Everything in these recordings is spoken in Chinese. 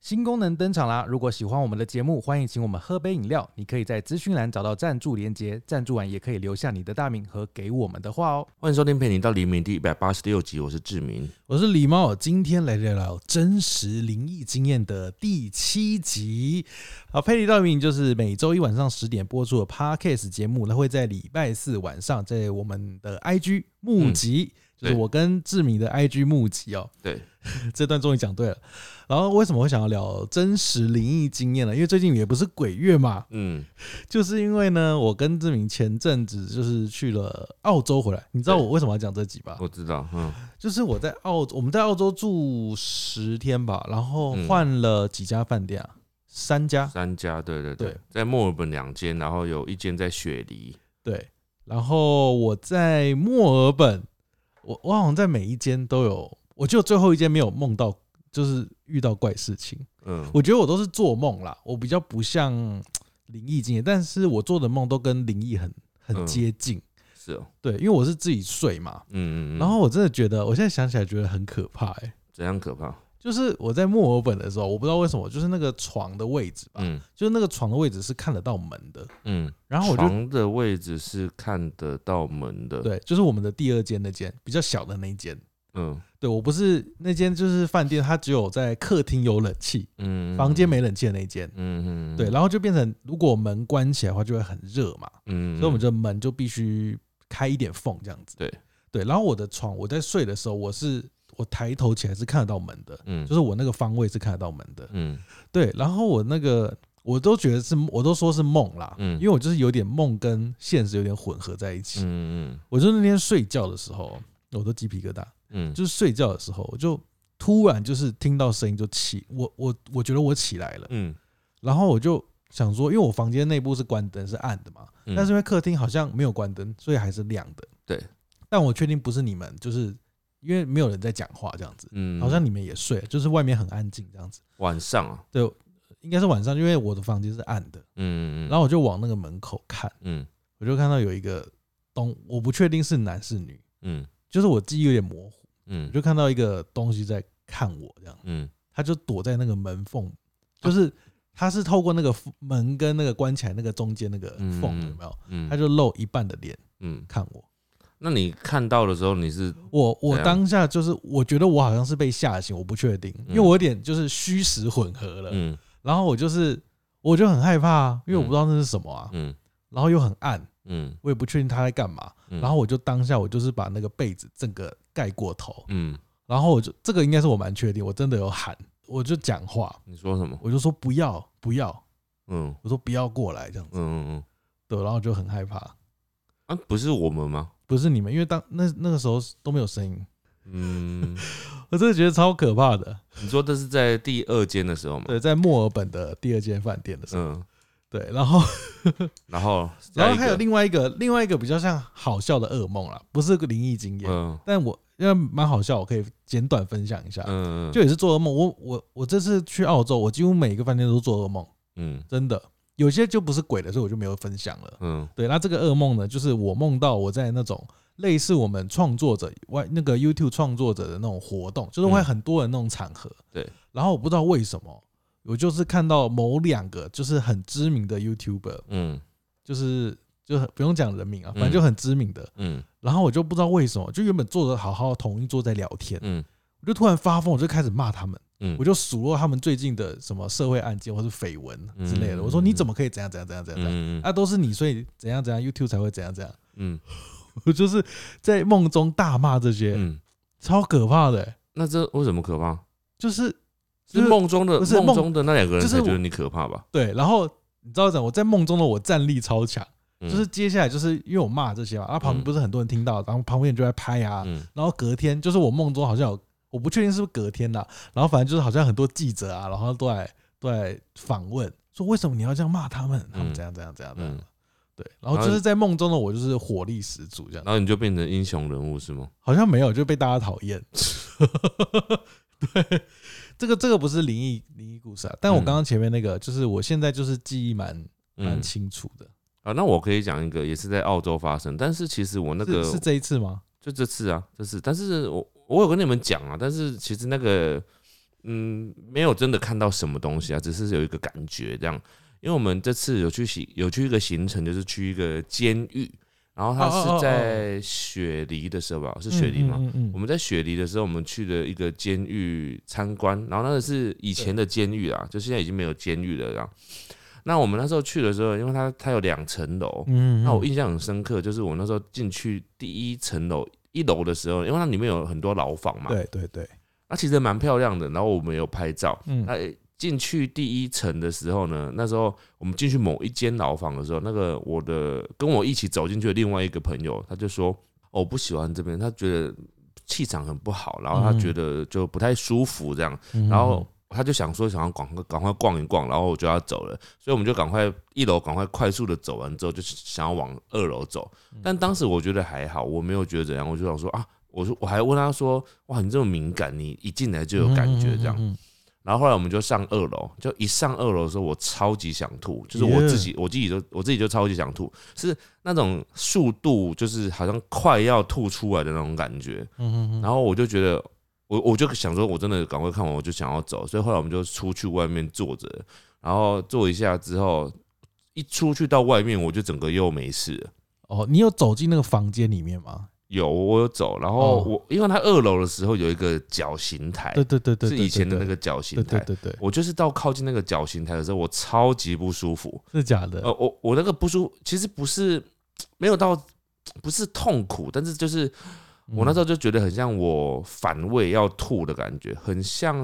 新功能登场啦！如果喜欢我们的节目，欢迎请我们喝杯饮料。你可以在资讯栏找到赞助连结，赞助完也可以留下你的大名和给我们的话哦。 欢迎收听陪你到黎明第186集，我是志明， 我是李猫，今天来聊聊真实灵异经验的第7集。好，陪你到黎明就是每周一晚上10点播出的 Podcast 节目，它会在礼拜4晚上在我们的 IG 募集。就是我跟志明的 IG 募集哦， 对， 这段终于讲对了。然后为什么会想要聊真实灵异经验呢？因为最近也不是鬼月嘛，就是因为呢，我跟志明前阵子就是去了澳洲回来。你知道我为什么要讲这集吧？ 我知道， 就是我们在澳洲住10天吧，然后换了几家饭店啊，3家， 对，在墨尔本2间，然后有1间在雪梨， 对，然后我在墨尔本。我好像在每一间都有，我就最后一间没有梦到，就是遇到怪事情。我觉得我都是做梦啦，我比较不像灵异经验，但是我做的梦都跟灵异很接近。 是哦， 对，因为我是自己睡嘛。然后我真的觉得，我现在想起来觉得很可怕怎样可怕？ 就是我在墨尔本的时候，我不知道为什么，就是那个床的位置吧，就是那个床的位置是看得到门的，然后床的位置是看得到门的， 对，就是我们的第2间那间比较小的那一间，对，我不是那间就是饭店，它只有在客厅有冷气，房间没冷气的那一间，对，然后就变成如果门关起来的话就会很热嘛，所以我们的门就必须开一点缝这样子，对，然后我的床我在睡的时候我抬头起来是看得到门的，就是我那个方位是看得到门的，对，然后我都觉得我都说是梦啦，因为我就是有点梦跟现实有点混合在一起，我就那天睡觉的时候，我都鸡皮疙瘩，就是睡觉的时候，我就突然就是听到声音就起，我觉得我起来了，然后我就想说，因为我房间内部是关灯是暗的嘛，但是因为客厅好像没有关灯，所以还是亮的， 对， 但我确定不是你们，就是因为没有人在讲话这样子，好像你们也睡了，就是外面很安静这样子。 晚上啊， 对，应该是晚上，因为我的房间是暗的，然后我就往那个门口看，我就看到有一个我不确定是男是女，就是我记忆有点模糊，我就看到一个东西在看我这样，他就躲在那个门缝，就是他是透过那个门跟那个关起来那个中间那个缝有没有？他就露一半的脸，看我。 那你看到的时候，你是我当下就是我觉得我好像是被吓醒，我不确定，因为我有点就是虚实混合了，然后我就很害怕啊，因为我不知道那是什么啊，然后又很暗，我也不确定他在干嘛，然后我就当下我就是把那个被子整个盖过头，然后这个应该是我蛮确定，我真的有喊，我就讲话， 你说什么？ 我就说不要，我说不要过来这样子，对，然后就很害怕啊，不是我们吗？ 不是你们，因为那个时候都没有声音，我真的觉得超可怕的。 你说这是在第2间的时候吗？ 对，在墨尔本的第2间饭店的时候，对，然后还有另外一个比较像好笑的噩梦啦，不是个灵异经验，但因为蛮好笑，我可以简短分享一下，就也是做噩梦。我这次去澳洲，我几乎每个饭店都做噩梦，真的。有些就不是鬼的，所以我就没有分享了。对，那这个噩梦呢，就是我梦到我在那种类似我们创作者那个 YouTube 创作者的那种活动，就是会很多人那种场合。 对， 然后我不知道为什么，我就是看到某2个就是很知名的 YouTuber，就是不用讲人名啊，反正就很知名的。然后我就不知道为什么，就原本坐着好好同一桌在聊天，我就突然发疯，我就开始骂他们。我就数落他们最近的什么社会案件或是绯闻之类的。我说你怎么可以怎样怎样怎样怎样？啊，都是你，所以怎样怎样 YouTube 才会怎样怎样。我就是在梦中大骂这些，超可怕的。 那这为什么可怕？ 就是梦中的那2个人才觉得你可怕吧？ 对，然后你知道怎么？我在梦中的我战力超强，就是接下来就是因为我骂这些嘛，旁边不是很多人听到，然后旁边人就在拍啊，然后隔天就是我梦中好像有。我不确定是不是隔天啦，然后反正就是好像很多记者啊，然后都在访问，说为什么你要这样骂他们？他们怎样怎样怎样的？对，然后就是在梦中的我就是火力十足这样， 然后你就变成英雄人物是吗？ 好像没有，就被大家讨厌。对，这个不是灵异故事啊，但我刚刚前面那个就是我现在就是记忆蛮清楚的啊。那我可以讲一个也是在澳洲发生，但是其实我那个是这一次吗？ 就这次啊，但是我有跟你们讲啊，但是其实那没有真的看到什么东西啊，只是有一个感觉这样。因为我们这次有去一个行程，就是去一个监狱，然后它是在雪梨的时候吧，是雪梨吗？我们在雪梨的时候，我们去了一个监狱参观，然后那个是以前的监狱啦，就现在已经没有监狱了这样。那我们那时候去的时候，因为它有2层楼，那我印象很深刻，就是我那时候进去第1层楼1楼的时候，因为它里面有很多牢房嘛， 对， 那其实蛮漂亮的。然后我们有拍照，那进去第1层的时候呢，那时候我们进去某一间牢房的时候，那个跟我一起走进去的另外一个朋友，他就说，我不喜欢这边，他觉得气场很不好，然后他觉得就不太舒服这样，然后他就想说想要赶快逛一逛，然后我就要走了，所以我们就赶快1楼赶快快速的走完之后，就想要往2楼走。但当时我觉得还好，我没有觉得怎样，我就想说啊，我还问他说，哇，你这么敏感，你一进来就有感觉这样。然后后来我们就上2楼，就一上2楼的时候，我超级想吐，就是我自己就超级想吐，是那种速度，就是好像快要吐出来的那种感觉。然后我就觉得，我就想说，我真的赶快看完，我就想要走，所以后来我们就出去外面坐着，然后坐一下之后，一出去到外面，我就整个又没事了。 哦，你有走进那个房间里面吗？ 有，我有走，然后因为他2楼的时候有一个绞刑台， 对， 是以前的那个绞刑台， 对， 我就是到靠近那个绞刑台的时候，我超级不舒服， 是假的？ 我那个不舒服，其实不是没有到，不是痛苦，但是就是我那时候就觉得很像我反胃要吐的感觉，很像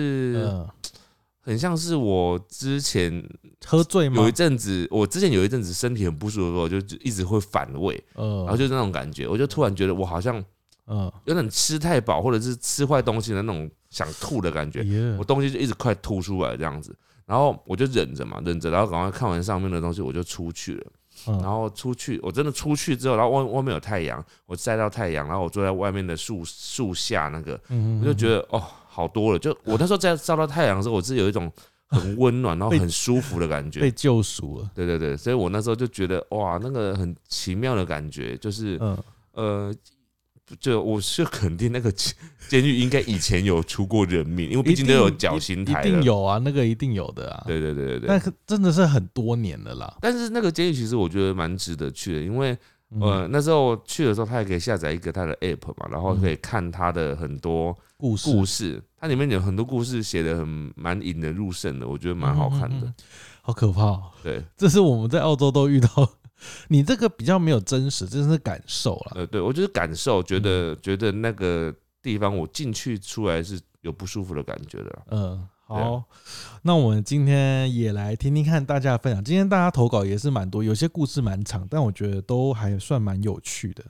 是我之前喝醉吗？ 我之前有一阵子身体很不舒服的时候，就一直会反胃，然后就是那种感觉，我就突然觉得我好像有点吃太饱，或者是吃坏东西的那种想吐的感觉，我东西就一直快吐出来这样子，然后我就忍着，然后赶快看完上面的东西，我就出去了。然后我真的出去之后，然后外面有太阳，我晒到太阳，然后我坐在外面的树下那个，我就觉得好多了。就我那时候在照到太阳的时候，我是有一种很温暖，然后很舒服的感觉， 被救赎了。 对，所以我那时候就觉得哇，那个很奇妙的感觉，就是就我是肯定那个监狱应该以前有出过人命，因为毕竟都有绞刑台了， 一定有啊，那个一定有的啊。 对， 那真的是很多年了啦。 但是那个监狱其实我觉得蛮值得去的，因为那时候去的时候，他也可以下载一个他的 app 嘛，然后可以看他的很多故事，它里面有很多故事写的蛮引人入胜的，我觉得蛮好看的。 好可怕哦！ 对， 这是我们在澳洲都遇到。你这个比较没有真实，真是感受啦。 对，我就是感受，觉得那个地方我进去出来是有不舒服的感觉的。 好，那我们今天也来听听看大家的分享。今天大家投稿也是蛮多，有些故事蛮长，但我觉得都还算蛮有趣的。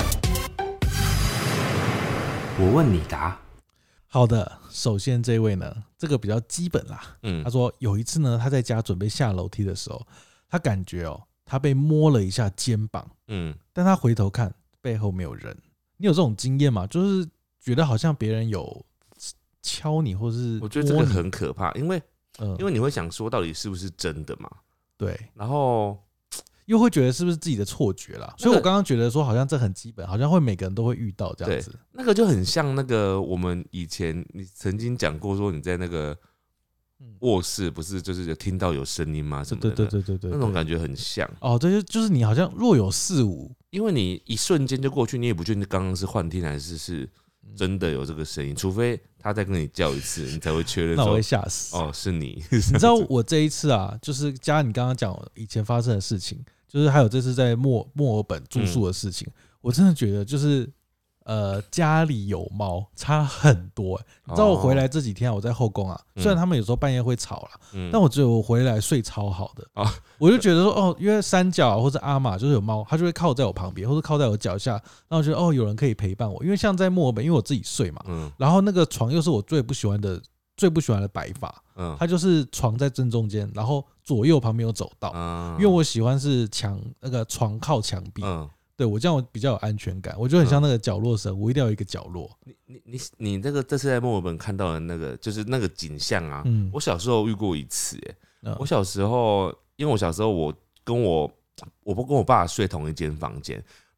我问你答。 好的，首先这位呢，这个比较基本啦。他说有一次呢，他在家准备下楼梯的时候，他感觉他被摸了一下肩膀，但他回头看背后没有人。你有这种经验吗？就是觉得好像别人有敲你，或是我觉得这个很可怕，因为你会想说到底是不是真的嘛？ 对， 然后又会觉得是不是自己的错觉啦。所以我刚刚觉得说好像这很基本，好像会每个人都会遇到这样子。 那个就很像那个我们以前你曾经讲过说你在那个卧室不是就是有听到有声音吗？什么的？对，那种感觉很像。 对，就是你好像若有似无， 因为你一瞬间就过去，你也不确定刚刚是幻听还是真的有这个声音，除非他再跟你叫一次，你才会确认。 那我会嚇死。 是你。 你知道我这一次啊，就是加你刚刚讲以前发生的事情，就是还有这次在墨尔本住宿的事情，我真的觉得就是家里有猫差很多。你知道我回来这几天我在后宫啊，虽然他们有时候半夜会吵啦，但我觉得我回来睡超好的。我就觉得说因为三角或者阿玛就是有猫，它就会靠在我旁边或者靠在我脚下，然后我觉得有人可以陪伴我。因为像在墨尔本，因为我自己睡嘛，然后那个床又是我最不喜欢的摆法，它就是床在正中间，然后左右旁边有走道，因为我喜欢是那个床靠墙壁。对，我这样我比较有安全感，我就很像那个角落生，我一定要有一个角落。 你这次在墨尔本看到的那个就是那个景象啊，我小时候遇过一次。我小时候，因为我小时候我跟我爸睡同一间房间，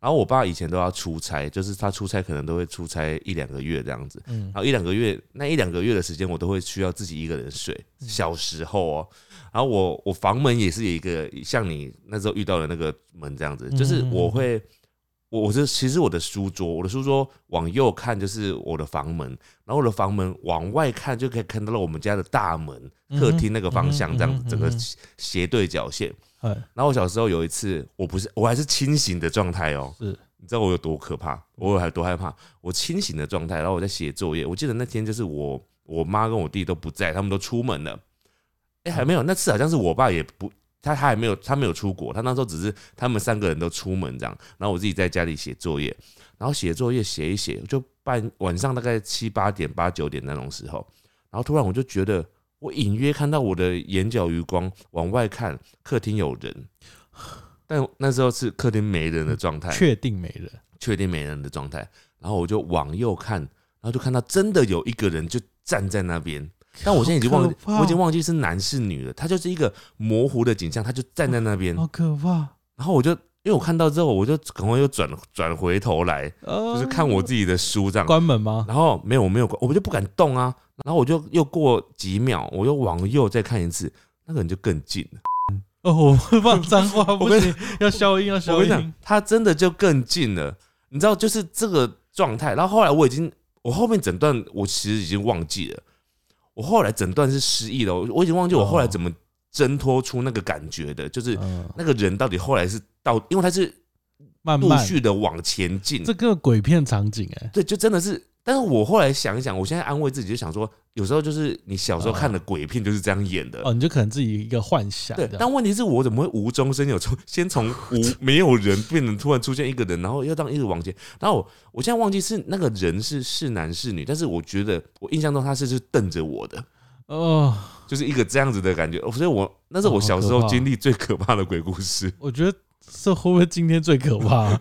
然后我爸以前都要出差，就是他出差可能都会出差1-2个月这样子，然后1-2个月那1-2个月的时间，我都会需要自己一个人睡。小时候哦，然后我房门也是有一个像你那时候遇到的那个门这样子，就是其实我的书桌往右看就是我的房门，然后我的房门往外看就可以看到了我们家的大门，客厅那个方向这样子，整个斜对角线。然后我小时候有一次，我还是清醒的状态哦，你知道我有多可怕，我有多害怕？我清醒的状态，然后我在写作业。我记得那天就是我妈跟我弟都不在，他们都出门了。还没有，那次好像是我爸也不。他没有出国，他那时候只是他们3个人都出门这样，然后我自己在家里写作业，然后写作业写一写，就晚上大概7、8点、8、9点那种时候，然后突然我就觉得我隐约看到我的眼角余光往外看，客厅有人，但那时候是客厅没人的状态， 确定没人的状态，然后我就往右看，然后就看到真的有一个人就站在那边。但我现在已经忘记是男是女了，他就是一个模糊的景象，他就站在那边， 好可怕。 然后因为我看到之后，我就赶快又转回头来，就是看我自己的书这样。 关门吗？ 然后没有关，我就不敢动啊。然后我就又过几秒，我又往右再看一次，那个人就更近了。 我会放脏话，不行，要消音。 我跟你讲，他真的就更近了，你知道，就是这个状态。然后后来我后面整段我其实已经忘记了。我后来整段是失忆了，我已经忘记我后来怎么挣脱出那个感觉的，就是那个人到底后来是因为他是陆续的往前进， 这个鬼片场景对，就真的是。但是我后来想一想，我现在安慰自己，就想说，有时候就是你小时候看的鬼片就是这样演的你就可能自己一个幻想。 对，但问题是我怎么会无中生有，先从没有人变成突然出现一个人，然后又这样一直往前。然后我现在忘记是那个人是男是女，但是我觉得我印象中他是瞪着我的，就是一个这样子的感觉。所以那是我小时候经历最可怕的鬼故事。 我觉得这会不会今天最可怕？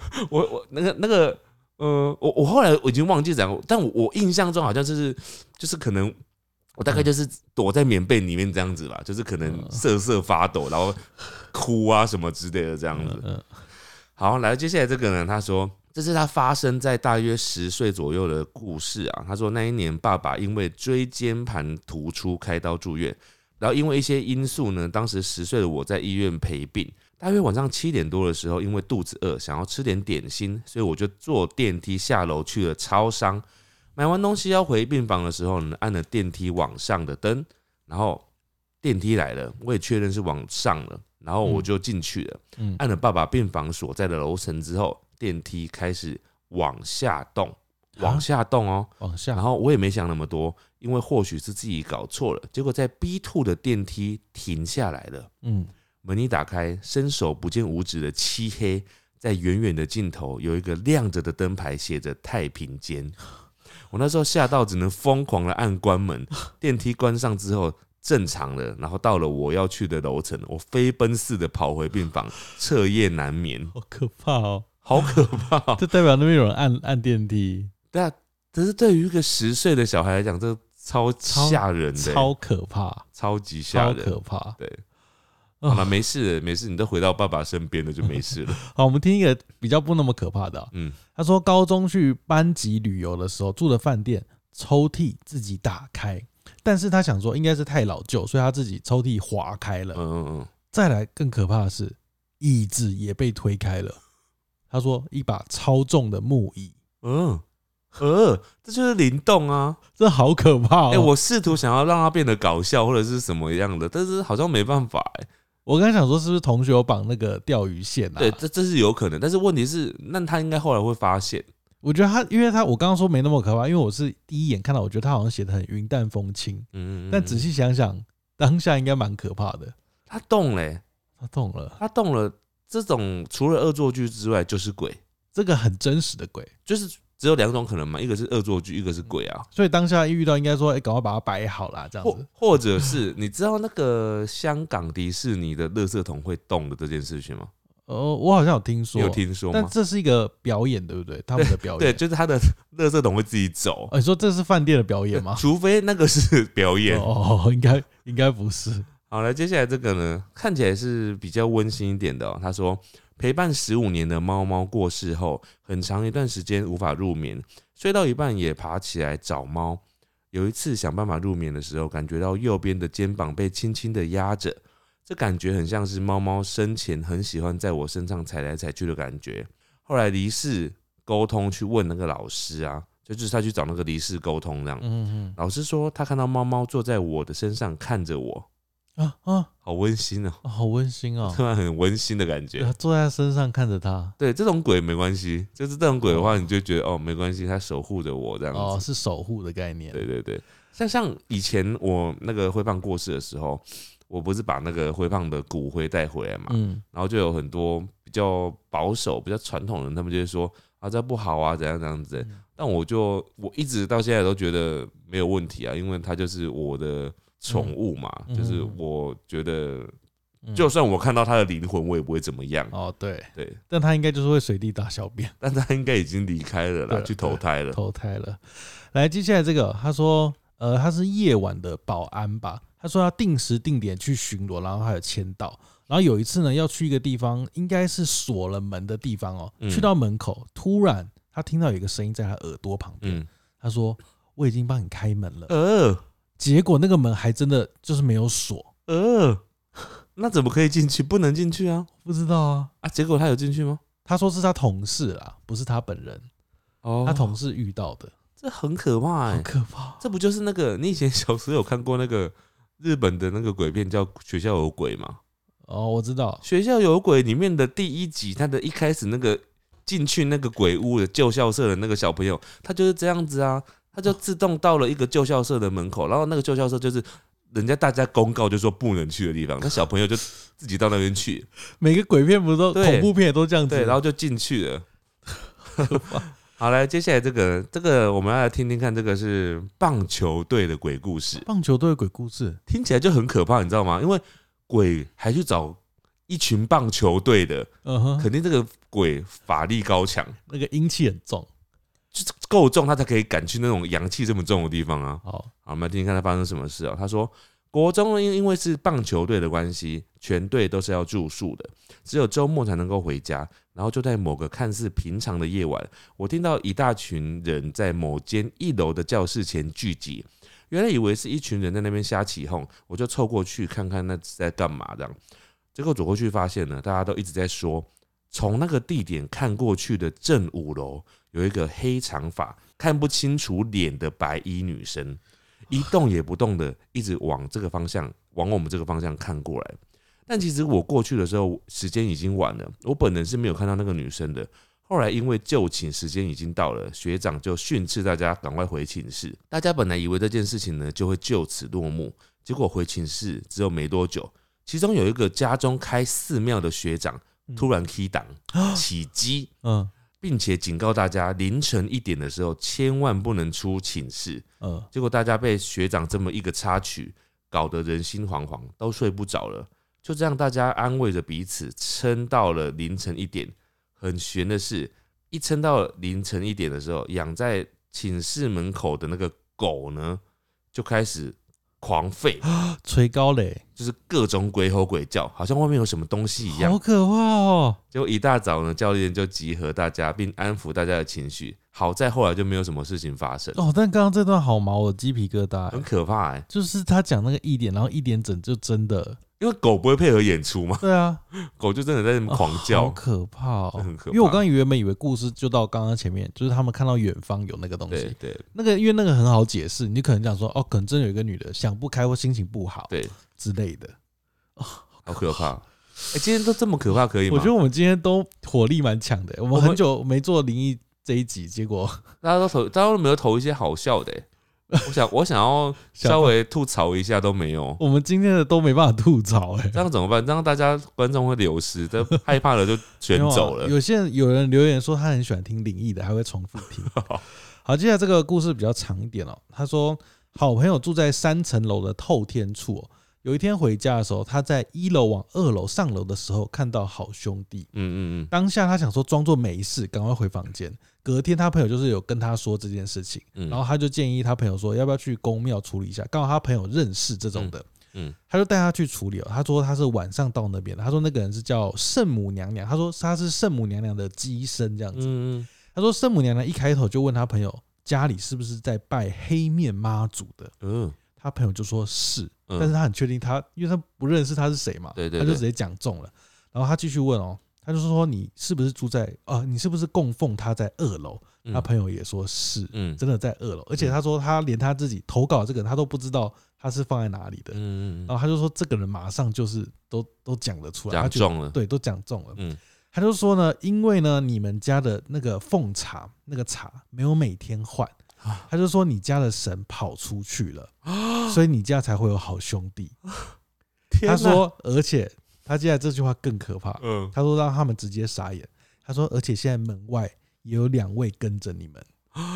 我后来我已经忘记讲，但我印象中好像就是可能我大概就是躲在棉被里面这样子吧，就是可能瑟瑟发抖，然后哭啊什么之类的这样子。好，来接下来这个呢，他说这是他发生在大约10岁左右的故事啊。他说那一年爸爸因为椎间盘突出开刀住院，然后因为一些因素呢，当时10岁的我在医院陪病。大约晚上7点多的时候，因为肚子饿，想要吃点点心，所以我就坐电梯下楼去了超商。买完东西要回病房的时候呢，按了电梯往上的灯，然后电梯来了，我也确认是往上了，然后我就进去了。按了爸爸病房所在的楼层之后，电梯开始往下动哦， 往下。 然后我也没想那么多，因为或许是自己搞错了。结果在 B2 的电梯停下来了。门一打开，伸手不见五指的漆黑，在远远的尽头有一个亮着的灯牌，写着太平间。我那时候吓到，只能疯狂的按关门。电梯关上之后正常了，然后到了我要去的楼层，我飞奔似的跑回病房，彻夜难眠。 好可怕哦， 好可怕哦！ 这代表那边有人按电梯。 对啊，可是对于一个10岁的小孩来讲，这超吓人的， 超可怕， 超级吓人， 超可怕。 对。好了，没事了，没事，你都回到爸爸身边了，就没事了。 好，我们听一个比较不那么可怕的。他说高中去班级旅游的时候，住的饭店抽屉自己打开，但是他想说应该是太老旧，所以他自己抽屉划开了。再来更可怕的是，椅子也被推开了。他说一把超重的木椅。 这就是灵动啊， 这好可怕哦。 我试图想要让它变得搞笑或者是什么样的，但是好像没办法。 我刚才想说是不是同学有绑那个钓鱼线啊？ 对，这是有可能，但是问题是，那他应该后来会发现。 我觉得因为我刚刚说没那么可怕，因为我是第一眼看到，我觉得他好像写得很云淡风轻。但仔细想想，当下应该蛮可怕的。 他动了。他动了。这种除了恶作剧之外，就是鬼。 这个很真实的鬼， 就是只有2种可能嘛，一个是恶作剧，一个是鬼啊。 所以当下一遇到，应该说，赶快把它摆好啦，这样子。 或者是你知道那个香港迪士尼的垃圾桶会动的这件事情吗？ 我好像有听说， 你有听说吗？ 但这是一个表演，对不对？他们的表演， 对，就是他的垃圾桶会自己走。 你说这是饭店的表演吗？ 除非那个是表演。应该不是。 好了，接下来这个呢，看起来是比较温馨一点的。他说陪伴15年的猫猫过世后，很长一段时间无法入眠，睡到一半也爬起来找猫。有一次想办法入眠的时候，感觉到右边的肩膀被轻轻的压着，这感觉很像是猫猫生前很喜欢在我身上踩来踩去的感觉。后来离世沟通去问那个老师啊，就是他去找那个离世沟通这样，老师说他看到猫猫坐在我的身上看着我。好温馨哦， 好温馨哦， 突然很温馨的感觉。 坐在他身上看着他， 对，这种鬼没关系，就是这种鬼的话，你就觉得没关系，他守护着我这样子。 是守护的概念。 对对对，像以前我那个灰胖过世的时候，我不是把那个灰胖的骨灰带回来嘛，然后就有很多比较保守、比较传统的人，他们就会说啊，这不好啊，怎样怎样子。但我一直到现在都觉得没有问题啊，因为它就是我的宠物嘛，就是我觉得，就算我看到他的灵魂，我也不会怎么样。 对，但他应该就是会随地大小便， 但他应该已经离开了啦，去投胎了。 来，接下来这个，他说，他是夜晚的保安吧？他说要定时定点去巡逻，然后还有签到。然后有一次呢，要去一个地方，应该是锁了门的地方去到门口，突然他听到有一个声音在他耳朵旁边，他说：“我已经帮你开门了。”结果那个门还真的就是没有锁， 那怎么可以进去？不能进去啊！ 不知道啊。 结果他有进去吗？ 他说是他同事啦，不是他本人。他同事遇到的， 这很可怕很可怕。 这不就是那个你以前小时候有看过那个日本的那个鬼片叫《学校有鬼》吗？ 我知道， 《学校有鬼》里面的第1集，他的一开始那个进去那个鬼屋的旧校舍的那个小朋友，他就是这样子啊。他就自动到了一个旧校舍的门口，然后那个旧校舍就是大家公告就说不能去的地方，那小朋友就自己到那边去。 每个鬼片不都恐怖片也都这样子， 对，然后就进去了。好，来，接下来这个我们要来听听看，这个是棒球队的鬼故事。 棒球队的鬼故事听起来就很可怕，你知道吗？因为鬼还去找一群棒球队的，肯定这个鬼法力高强， 那个阴气很重。 就够重，他才可以赶去那种阳气这么重的地方啊。好，我们来听听看他发生什么事。他说，国中因为是棒球队的关系，全队都是要住宿的，只有周末才能够回家。然后就在某个看似平常的夜晚，我听到一大群人在某间1楼的教室前聚集。原来以为是一群人在那边瞎起哄，我就凑过去看看那在干嘛这样。结果走过去发现呢，大家都一直在说，从那个地点看过去的正5楼。有一个黑长发、看不清楚脸的白衣女生，一动也不动的，一直往我们这个方向看过来。但其实我过去的时候，时间已经晚了，我本人是没有看到那个女生的。后来因为就寝时间已经到了，学长就训斥大家赶快回寝室。大家本来以为这件事情呢就会就此落幕，结果回寝室之后没多久，其中有一个家中开寺庙的学长突然起档起机，并且警告大家凌晨1点的时候千万不能出寝室。结果大家被学长这么一个插曲搞得人心惶惶，都睡不着了。就这样大家安慰着彼此，撑到了凌晨1点。很悬的是，一撑到凌晨1点的时候，养在寝室门口的那个狗呢，就开始狂吠， 吹高嘞， 就是各种鬼吼鬼叫，好像外面有什么东西一样， 好可怕哦！ 结果一大早呢，教练就集合大家，并安抚大家的情绪。好在后来就没有什么事情发生。 但刚刚这段好毛，我鸡皮疙瘩， 很可怕就是他讲那个1点，然后1点整就真的， 因为狗不会配合演出嘛。 对啊， 狗就真的在那边狂叫， 好可怕很可怕。 因为我刚刚原本以为故事就到刚刚前面，就是他们看到远方有那个东西， 对， 那个因为那个很好解释，你可能讲说可能真的有一个女的想不开或心情不好， 对之类的， 好可怕。今天都这么可怕，可以吗？ 我觉得我们今天都火力蛮强的，我们很久没做灵异这一集，结果大家都没有投一些好笑的。我想要稍微吐槽一下都没有， 我们今天的都没办法吐槽这样怎么办？这样大家观众会流失，害怕了就全走了。 有人留言说他很喜欢听灵异的，还会重复听。好，接下来这个故事比较长一点他说，好朋友住在3层楼的透天处有一天回家的时候，他在1楼往2楼上楼的时候，看到好兄弟。当下他想说装作没事，赶快回房间。隔天他朋友就是有跟他说这件事情，然后他就建议他朋友说要不要去公庙处理一下，刚好他朋友认识这种的。 他就带他去处理哦。他说他是晚上到那边的，他说那个人是叫圣母娘娘，他说他是圣母娘娘的机身这样子。他说圣母娘娘一开头就问他朋友家里是不是在拜黑面妈祖的，他朋友就说是，但是他很确定因为他不认识他是谁嘛，他就直接讲中了。然后他继续问哦，他就说你是不是住在你是不是供奉他在2楼？他朋友也说是，真的在2楼，而且他说他连他自己投稿这个人他都不知道他是放在哪里的，然后他就说这个人马上就是都讲得出来， 讲中了， 对，都讲中了，他就说呢，因为呢你们家的那个奉茶那个茶没有每天换，他就说你家的神跑出去了，所以你家才会有好兄弟。他说，而且他接下来这句话更可怕，他说让他们直接傻眼。他说，而且现在门外也有2位跟着你们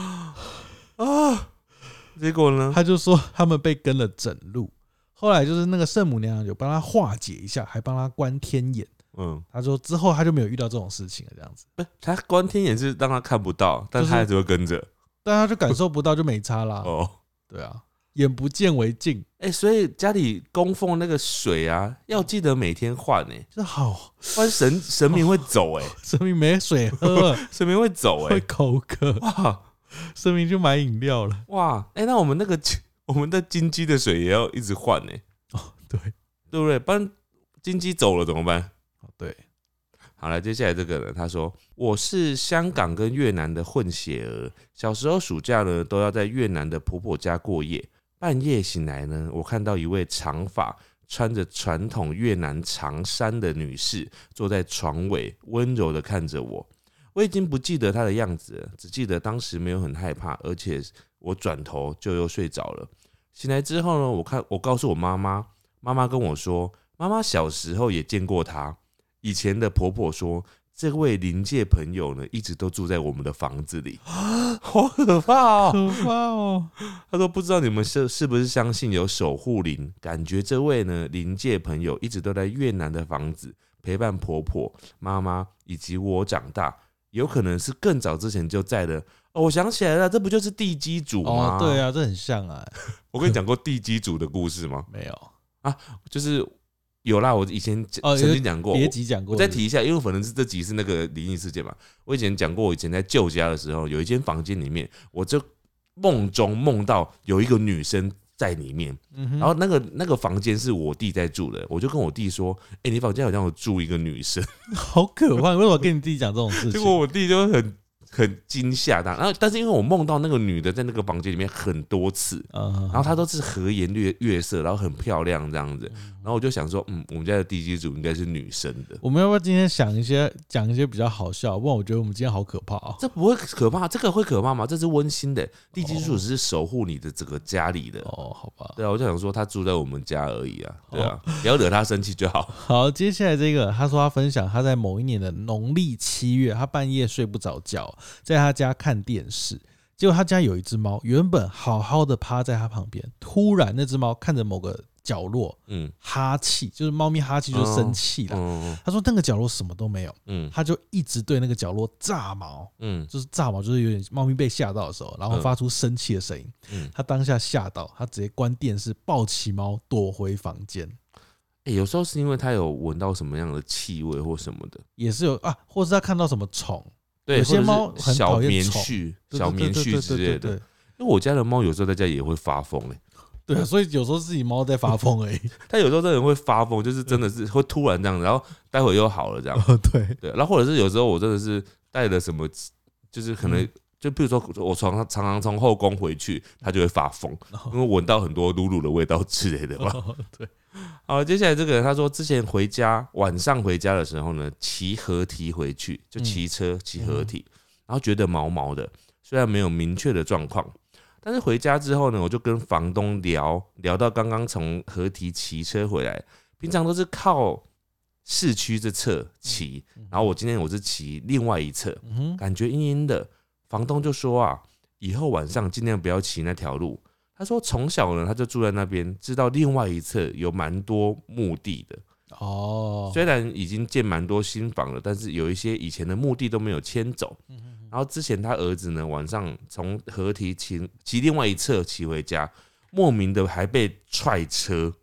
结果呢？ 他就说他们被跟了整路。后来就是那个圣母娘娘有帮他化解一下，还帮他关天眼。他说之后他就没有遇到这种事情了，这样子。 他关天眼是让他看不到，但是他还是会跟着， 但他就感受不到，就没差啦。对啊，眼不见为净。 所以家里供奉那个水啊，要记得每天换这好， 不然神明会走神明没水喝， 神明会走会口渴，哇，神明就买饮料了， 哇，那我们的金鸡的水也要一直换对不对？不然金鸡走了怎么办？ 对， 好了，接下来这个人他说，我是香港跟越南的混血儿，小时候暑假呢都要在越南的婆婆家过夜，半夜醒来呢，我看到一位长发穿着传统越南长衫的女士坐在床尾，温柔的看着我。我已经不记得她的样子了，只记得当时没有很害怕，而且我转头就又睡着了。醒来之后呢，我告诉我妈妈，妈妈跟我说，妈妈小时候也见过她。以前的婆婆说，这位临界朋友呢，一直都住在我们的房子里，好可怕哦！他说不知道你们是不是相信有守护灵，感觉这位呢临界朋友一直都在越南的房子陪伴婆婆、妈妈以及我长大，有可能是更早之前就在的。我想起来了，这不就是地基主吗？ 对啊，这很像啊。 我跟你讲过地基主的故事吗？ 没有啊，就是有啦，我以前曾经讲过， 别集讲过， 我再提一下，因为可能是这集是那个灵异事件嘛。我以前讲过，我以前在舅家的时候，有一间房间里面，我就梦中梦到有一个女生在里面，然后那个房间是我弟在住的，我就跟我弟说：“你房间好像有住一个女生， 好可怕！为什么跟你弟讲这种事情？” 结果我弟就很惊吓的，然后但是因为我梦到那个女的在那个房间里面很多次，然后她都是和颜悦色，然后很漂亮这样子，然后我就想说，我们家的地基主应该是女生的。 我们要不要今天讲一些比较好笑？不然我觉得我们今天好可怕啊！ 这不会可怕，这个会可怕吗？这是温馨的，地基主只是守护你的这个家里的。 好吧。 对啊，我就想说他住在我们家而已啊，对啊，不要惹他生气就好。 好，接下来这个，他说他分享他在某一年的农历7月，他半夜睡不着觉，在他家看电视，结果他家有一只猫，原本好好的趴在他旁边，突然那只猫看着某个角落，哈气，就是猫咪哈气就是生气了。他说那个角落什么都没有，他就一直对那个角落炸毛，就是炸毛，就是有点猫咪被吓到的时候，然后发出生气的声音。他当下吓到，他直接关电视，抱起猫躲回房间。 有时候是因为他有闻到什么样的气味或什么的， 也是有啊，或是他看到什么虫。 对， 有些猫很讨厌小棉絮之类的。因为我家的猫有时候在家也会发疯对啊，所以有时候自己猫在发疯而已。 它有时候真的会发疯，就是真的是会突然这样，然后待会又好了这样。对，然后或者是有时候我真的是带了什么，就是可能就比如说我常常从后宫回去，它就会发疯，因为闻到很多露露的味道之类的吧。 对。 好，接下来这个人他说，之前晚上回家的时候呢，骑河堤回去，就骑车骑河堤，然后觉得毛毛的，虽然没有明确的状况，但是回家之后呢，我就跟房东聊到刚刚从河堤骑车回来，平常都是靠市区这侧骑，然后今天我是骑另外一侧，感觉阴阴的，房东就说啊，以后晚上尽量不要骑那条路。他说从小呢他就住在那边，知道另外一侧有蛮多墓地的。虽然已经建蛮多新房了，但是有一些以前的墓地都没有迁走。然后之前他儿子呢晚上从河堤骑另外一侧骑回家，莫名的还被踹车。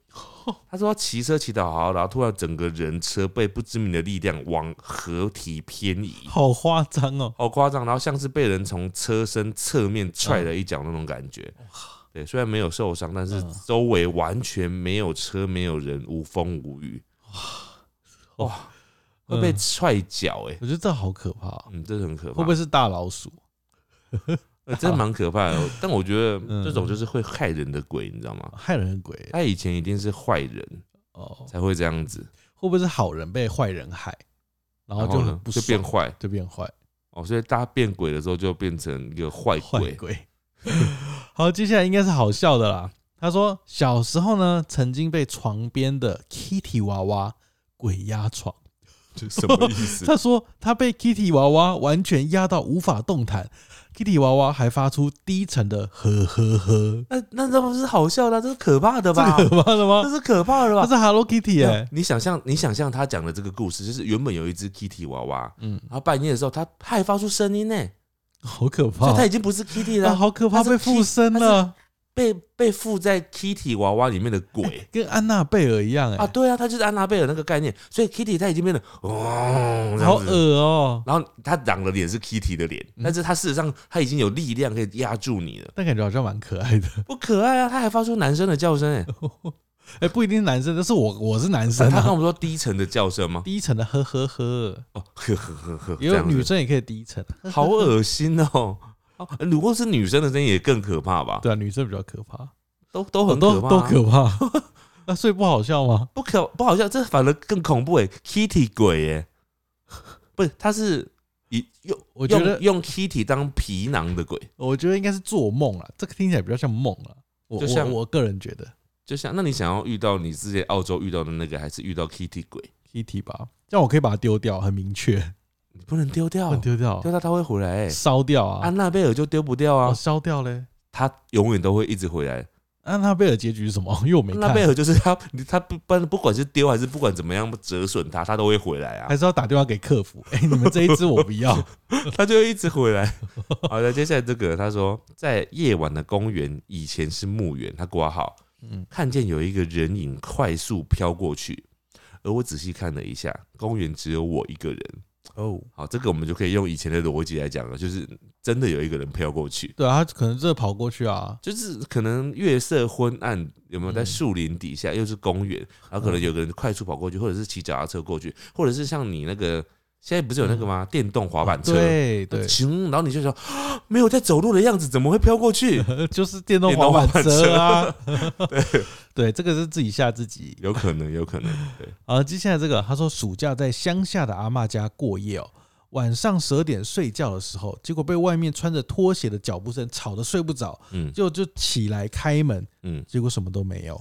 他说骑车骑得好好的，然后突然整个人车被不知名的力量往河堤偏移， 好夸张哦， 好夸张，然后像是被人从车身侧面踹了一脚那种感觉。对，虽然没有受伤，但是周围完全没有车，没有人，无风无雨。哇，会被踹脚哎！ 我觉得这好可怕， 这很可怕。 会不会是大老鼠？ 真的蛮可怕的。但我觉得这种就是会害人的鬼，你知道吗？ 害人的鬼， 他以前一定是坏人才会这样子。 会不会是好人被坏人害，然后就变坏， 就变坏？ 所以大家变鬼的时候就变成一个坏鬼。 好，接下来应该是好笑的啦。他说小时候呢，曾经被床边的 Kitty 娃娃鬼压床， 这什么意思？ 他说他被 Kitty 娃娃完全压到无法动弹 ，Kitty 娃娃还发出低沉的呵呵呵。 那这不是好笑的，这是可怕的吧？ 这是可怕的吗？ 这是可怕的吧？ 这是 Hello Kitty 哎！ 你想象他讲的这个故事，就是原本有一只 Kitty 娃娃，然后半夜的时候，他还发出声音呢。 好可怕！ 所以他已经不是 Kitty 了， 好可怕，被附身了， 被附在 Kitty 娃娃里面的鬼， 跟安娜贝尔一样对啊，他就是安娜贝尔那个概念，所以 Kitty 他已经变得好恶哦。 然后他长的脸是 Kitty 的脸，但是他事实上他已经有力量可以压住你了， 但感觉好像蛮可爱的。 不可爱啊，他还发出男生的叫声不一定是男生，但是我是男生。 他跟我们说低沉的叫声吗？ 低沉的呵呵呵呵呵呵呵， 也有女生也可以低沉， 好恶心哦。如果是女生的声音也更可怕吧？ 对啊，女生比较可怕， 都很可怕， 都可怕。那所以不好笑吗？ 不好笑，这反而更恐怖Kitty 鬼不是，他是我觉得用 Kitty 当皮囊的鬼。我觉得应该是做梦啦，这个听起来比较像梦啦。我个人觉得。 就像，那你想要遇到你之前澳洲遇到的那个，还是遇到 Kitty 鬼 ？Kitty 吧，这样我可以把它丢掉，很明确。 你不能丢掉，丢掉它会回来烧掉啊！ 安娜贝尔就丢不掉啊， 烧掉嘞， 它永远都会一直回来。 安娜贝尔结局是什么？因为我没看。 安娜贝尔就是他不管是丢还是不管怎么样折损它都会回来啊。 还是要打电话给客服？你们这一只我不要， 它就会一直回来。好的，接下来这个他说，在夜晚的公园以前是墓园，他挂号。看见有一个人影快速飘过去，而我仔细看了一下，公园只有我一个人。好，这个我们就可以用以前的逻辑来讲了，就是真的有一个人飘过去。 对啊，他可能真的跑过去啊， 就是可能月色昏暗，有没有在树林底下，又是公园，然后可能有个人快速跑过去，或者是骑脚踏车过去，或者是像你那个。现在不是有那个吗？电动滑板车， 对， 然后你就说没有在走路的样子，怎么会飘过去？ 就是电动滑板车啊！对，这个是自己吓自己， 有可能。对， 好，接下来这个他说，暑假在乡下的阿嬷家过夜晚上12点睡觉的时候，结果被外面穿着拖鞋的脚步声吵得睡不着，就起来开门，结果什么都没有，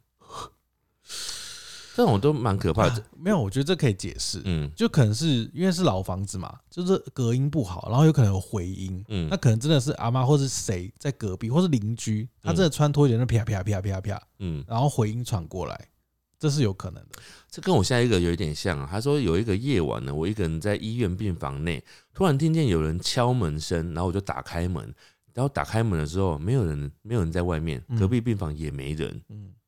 这种都蛮可怕的。 没有，我觉得这可以解释。就可能是因为是老房子嘛，就是隔音不好，然后有可能有回音。那可能真的是阿嬷或是谁在隔壁，或是邻居，他真的穿拖鞋那啪啪啪啪啪，然后回音传过来，这是有可能的。 这跟我下一个有一点像他说有一个夜晚呢，我一个人在医院病房内，突然听见有人敲门声，然后我就打开门，然后打开门的时候没有人在外面，隔壁病房也没人。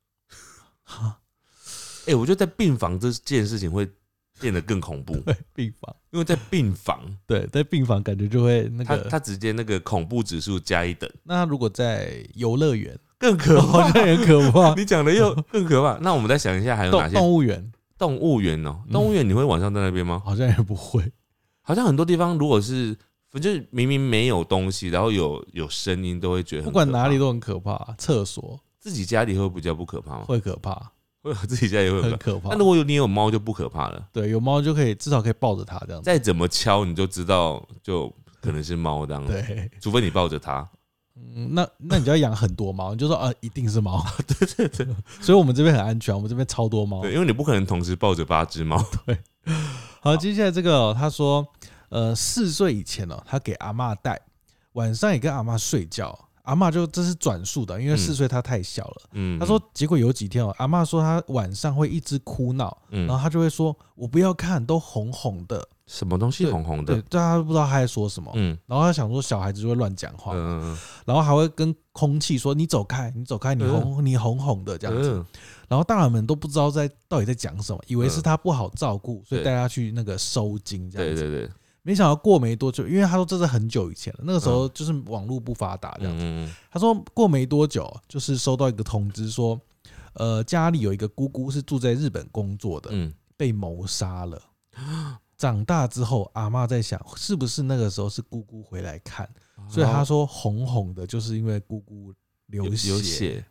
我觉得在病房这件事情会变得更恐怖。 对，病房， 因为在病房， 对，在病房感觉就会那个， 他直接那个恐怖指数加1等。 那如果在游乐园， 更可怕， 好像很可怕。 你讲的又更可怕。那我们再想一下，还有哪些？ 动物园， 动物园你会晚上在那边吗？ 好像也不会。 好像很多地方，如果是就是明明没有东西，然后有声音，都会觉得很可怕。 不管哪里都很可怕。厕所， 自己家里会比较不可怕吗？ 会可怕。 自己家也会很可怕。 那如果你有猫就不可怕了。 对，有猫就可以至少可以抱着它这样子。 再怎么敲你就知道，就可能是猫这样子。 对， 除非你抱着它。 那你就要养很多猫，你就说一定是猫。 对。 所以我们这边很安全，我们这边超多猫。 对，因为你不可能同时抱着8只猫。 对。好，接下来这个他说，4岁以前他给阿嬷带，晚上也跟阿嬷睡觉。 阿嬷就这是转述的，因为4岁她太小了。她说结果有几天阿嬷说她晚上会一直哭闹，然后她就会说我不要看，都红红的。 什么东西红红的？ 对，大家不知道他在说什么。然后他想说小孩子就会乱讲话，然后还会跟空气说你走开，你走开，你红红的这样子。然后大人们都不知道到底在讲什么，以为是他不好照顾，所以带他去那个收惊这样子。对。没想到过没多久，因为他说这是很久以前了，那个时候就是网络不发达这样子。他说过没多久，就是收到一个通知说，家里有一个姑姑是住在日本工作的，被谋杀了。长大之后，阿嬷在想，是不是那个时候是姑姑回来看，所以他说红红的，就是因为姑姑流血。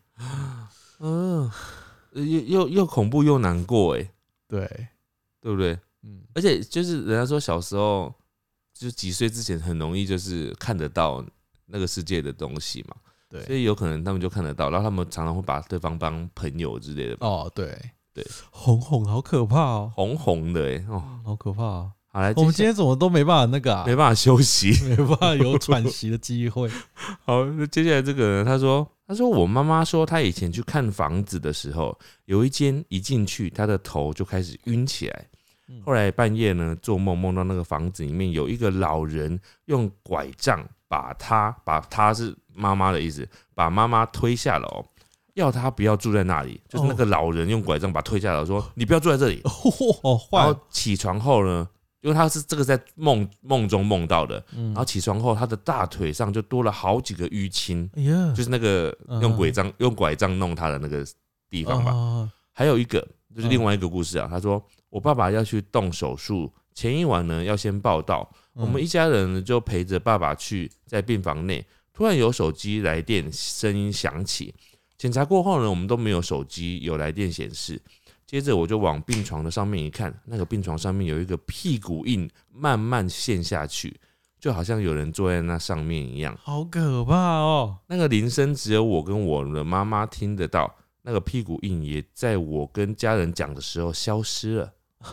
又恐怖又难过哎， 对不对？而且就是人家说小时候就几岁之前很容易就是看得到那个世界的东西嘛，对，所以有可能他们就看得到，然后他们常常会把对方当朋友之类的。 哦，对。红红好可怕哦， 红红的好可怕哦。 好来， 我们今天怎么都没办法那个没办法休息， 没办法有喘息的机会。 好，那接下来这个人他说我妈妈说她以前去看房子的时候，有一间一进去她的头就开始晕起来，后来半夜呢做梦到那个房子里面有一个老人用拐杖把她是妈妈的意思，把妈妈推下楼。要他不要住在那里，就是那个老人用拐杖把他推下来，说你不要住在这里。然后起床后呢，因为他是这个在梦中梦到的，然后起床后他的大腿上就多了好几个淤青，就是那个用拐杖弄他的那个地方吧。还有一个就是另外一个故事啊，他说我爸爸要去动手术，前一晚呢要先报到，我们一家人呢就陪着爸爸去，在病房内突然有手机来电声音响起。检查过后呢，我们都没有手机有来电显示。接着我就往病床的上面一看，那个病床上面有一个屁股印慢慢陷下去，就好像有人坐在那上面一样， 好可怕哦！ 那个铃声只有我跟我的妈妈听得到，那个屁股印也在我跟家人讲的时候消失了。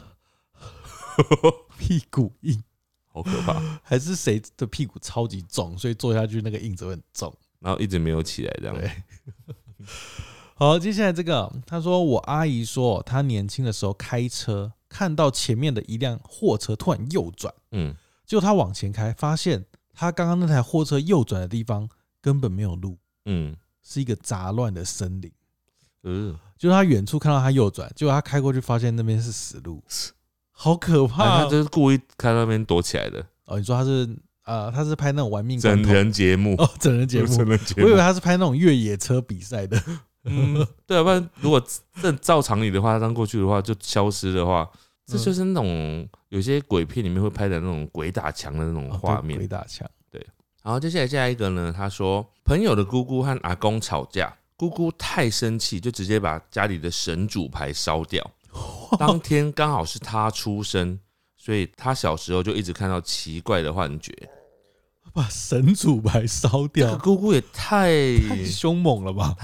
屁股印好可怕， 还是谁的屁股超级重，所以坐下去那个印子会很重， 然后一直没有起来这样。 对。好，接下来这个，他说我阿姨说，她年轻的时候开车，看到前面的一辆货车突然右转，结果她往前开，发现她刚刚那台货车右转的地方根本没有路，是一个杂乱的森林，就是她远处看到她右转，结果她开过去发现那边是死路，好可怕！ 她就是故意开到那边躲起来的。 哦，你说他是拍那种玩命整人节目哦，整人节目，我以为他是拍那种越野车比赛的。 对啊，不然如果照常理的话，当过去的话就消失的话，这就是那种有些鬼片里面会拍的那种鬼打墙的那种画面。 鬼打墙，对。 然后接下来下一个呢，他说朋友的姑姑和阿公吵架，姑姑太生气，就直接把家里的神主牌烧掉。当天刚好是他出生，所以他小时候就一直看到奇怪的幻觉。 把神主牌烧掉， 这个姑姑也太凶猛了吧？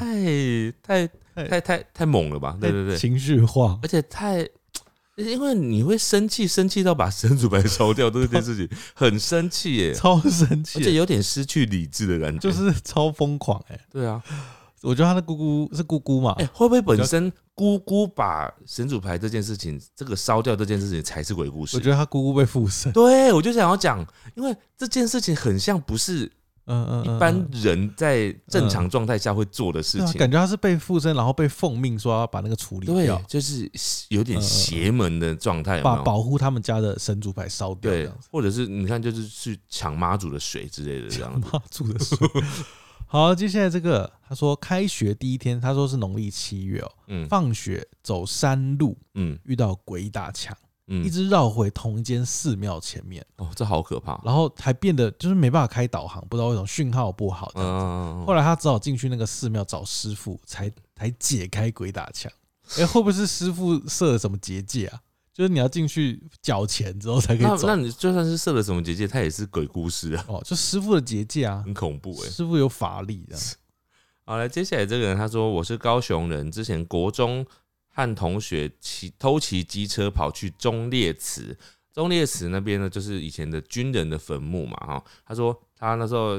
太猛了吧？对对对， 情绪化， 而且因为你会生气到把神主牌烧掉，这件事情很生气耶， 超生气， 而且有点失去理智的感觉， 就是超疯狂哎。 对啊， 我觉得他的姑姑是姑姑嘛， 会不会本身姑姑把神主牌这件事情，这个烧掉这件事情才是鬼故事？ 我觉得他姑姑被附身。 对，我就想要讲，因为这件事情很像不是一般人在正常状态下会做的事情， 感觉他是被附身，然后被奉命说要把那个处理掉， 对，就是有点邪门的状态， 把保护他们家的神主牌烧掉， 对，或者是你看，就是去抢妈祖的水之类的这样子， 妈祖的水。好，接下来这个，他说开学第一天，他说是农历7月放学走山路，遇到鬼打墙，一直绕回同一间寺庙前面， 这好可怕。 然后还变得就是没办法开导航，不知道为什么讯号不好这样子。后来他只好进去那个寺庙找师傅，才解开鬼打墙。会不会是师傅设了什么结界啊？就是你要进去缴钱之后才可以走。 那你就算是设了什么结界，它也是鬼故事啊。 就师傅的结界啊， 很恐怖师傅有法力这样。 好，来接下来这个人他说我是高雄人，之前国中和同学偷骑机车跑去忠烈祠。忠烈祠那边呢，就是以前的军人的坟墓嘛。他说他那时候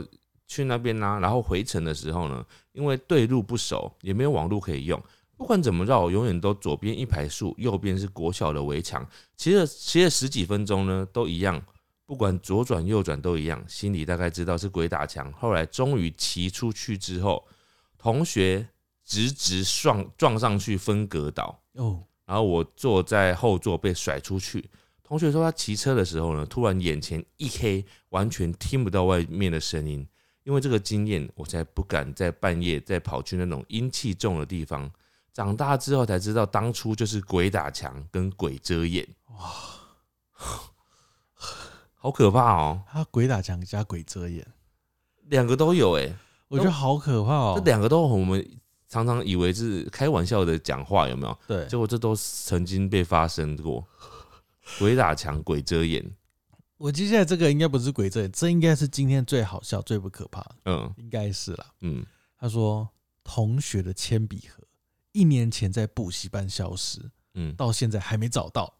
去那边然后回程的时候呢，因为对路不熟，也没有网路可以用，不管怎么绕，永远都左边一排树，右边是国小的围墙，骑了10几分钟呢，都一样，不管左转右转都一样，心里大概知道是鬼打墙。后来终于骑出去之后，同学直撞上去分隔岛，然后我坐在后座被甩出去。同学说他骑车的时候呢，突然眼前一黑，完全听不到外面的声音。因为这个经验，我才不敢在半夜再跑去那种阴气重的地方。长大之后才知道，当初就是鬼打墙跟鬼遮眼。哇，好可怕哦！ 他鬼打墙加鬼遮眼， 两个都有我觉得好可怕哦。 这两个都我们常常以为是开玩笑的讲话，有没有？ 对， 结果这都曾经被发生过。鬼打墙、鬼遮眼。 我接下来这个应该不是鬼遮眼，这应该是今天最好笑、最不可怕的。应该是啦。他说同学的铅笔盒1年前在补习班消失，到现在还没找到。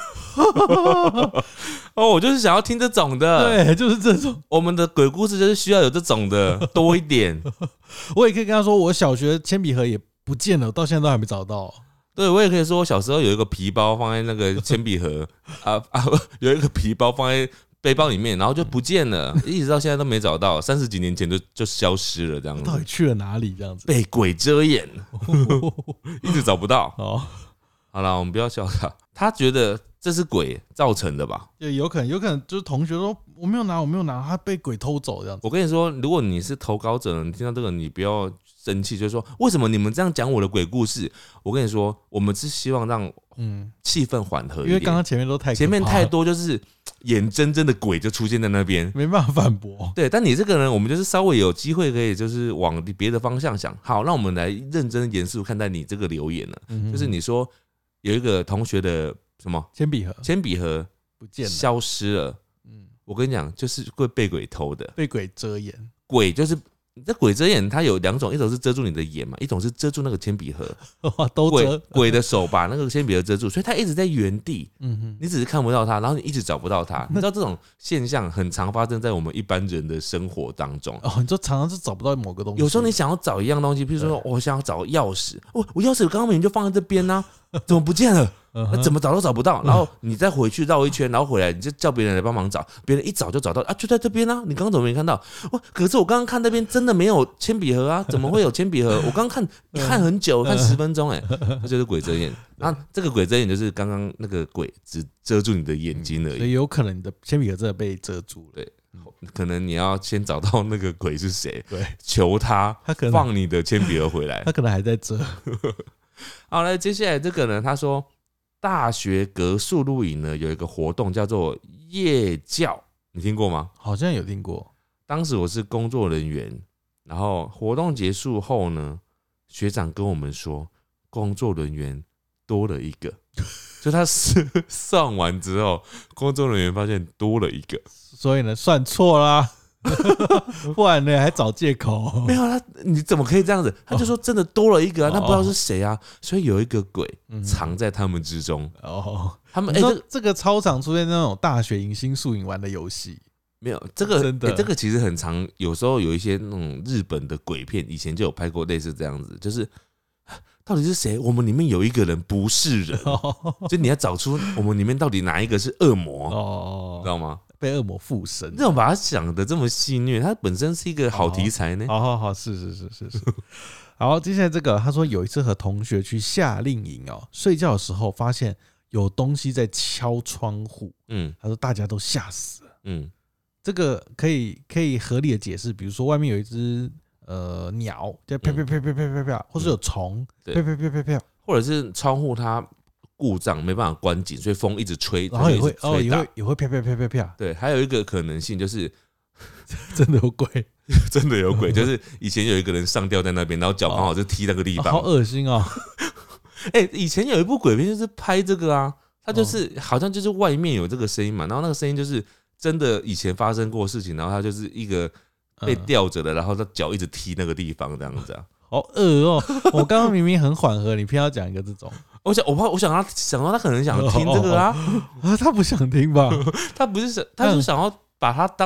我就是想要听这种的。 对，就是这种。 我们的鬼故事就是需要有这种的多一点。 我也可以跟他说，我小学铅笔盒也不见了，到现在都还没找到。 对，我也可以说，我小时候有一个皮包放在那个铅笔盒有一个皮包放在背包里面，然后就不见了，一直到现在都没找到，30几年前就消失了，这样子。 到底去了哪里？这样子被鬼遮眼，一直找不到。好了，我们不要笑他觉得这是鬼造成的吧？ 有可能就是同学说我没有拿，他被鬼偷走这样子。 我跟你说，如果你是投稿者，你听到这个，你不要生气，就是说为什么你们这样讲我的鬼故事？我跟你说，我们是希望让气氛缓和一点， 因为刚刚前面太多就是眼睁睁的鬼就出现在那边， 没办法反驳。 对，但你这个人，我们就是稍微有机会可以就是往别的方向想。好，让我们来认真严肃看待你这个留言了。就是你说有一个同学的什么铅笔盒不见了， 消失了。我跟你讲，就是会被鬼偷的， 被鬼遮眼。 鬼就是这鬼遮眼，它有2种，一种是遮住你的眼嘛，一种是遮住那个铅笔盒。 都遮。 鬼的手把那个铅笔盒遮住，所以他一直在原地。你只是看不到他，然后你一直找不到他。你知道这种现象很常发生在我们一般人的生活当中。 你就常常是找不到某个东西。 有时候你想要找一样东西，譬如说我想要找钥匙，我钥匙刚刚明明就放在这边啊，怎么不见了？怎么找都找不到，然后你再回去绕一圈，然后回来你就叫别人来帮忙找，别人一找就找到就在这边啊！你刚刚怎么没看到？可是我刚刚看那边真的没有铅笔盒啊，怎么会有铅笔盒？我刚刚看很久，看10分钟那就是鬼遮眼。这个鬼遮眼就是刚刚那个鬼只遮住你的眼睛而已， 所以有可能你的铅笔盒真的被遮住了。 对，可能你要先找到那个鬼是谁， 对， 求他放你的铅笔盒回来。 他可能还在遮。 好，来接下来这个呢，他说大学隔宿露营呢有一个活动叫做夜教，你听过吗？ 好像有听过。 当时我是工作人员，然后活动结束后呢，学长跟我们说工作人员多了一个，就他上完之后，工作人员发现多了一个， 所以呢算错啦。不然呢还找借口。 没有啦，你怎么可以这样子？他就说真的多了一个他不知道是谁啊，所以有一个鬼藏在他们之中。他们这个操场出现那种大学迎新宿营玩的游戏。 没有这个真的这个其实很常，有时候有一些那种日本的鬼片，以前就有拍过类似这样子，就是到底是谁？我们里面有一个人不是人，就你要找出我们里面到底哪一个是恶魔，知道吗？ 被恶魔附身， 这种把它想的这么戏谑，它本身是一个好题材呢。 好，是。好，接下来这个，他说有一次和同学去夏令营睡觉的时候发现有东西在敲窗户，他说大家都吓死了，这个可以合理的解释，比如说外面有一只鸟在啪啪啪啪啪啪啪，或是有虫啪啪啪啪啪， 或者是窗户它故障没办法关紧，所以风一直吹， 然后也会啪啪啪啪啪。 对，还有一个可能性就是真的有鬼， 真的有鬼，就是以前有一个人上吊在那边，然后脚刚好就踢那个地方， 好恶心哦。 以前有一部鬼片就是拍这个啊，他就是好像就是外面有这个声音嘛，然后那个声音就是真的以前发生过事情，然后他就是一个被吊着的，然后他脚一直踢那个地方这样子啊。 好恶哦！我刚刚明明很缓和，你偏要讲一个这种。 我想到他可能想听这个啊， 他不想听吧？ 他不是他就想要把它当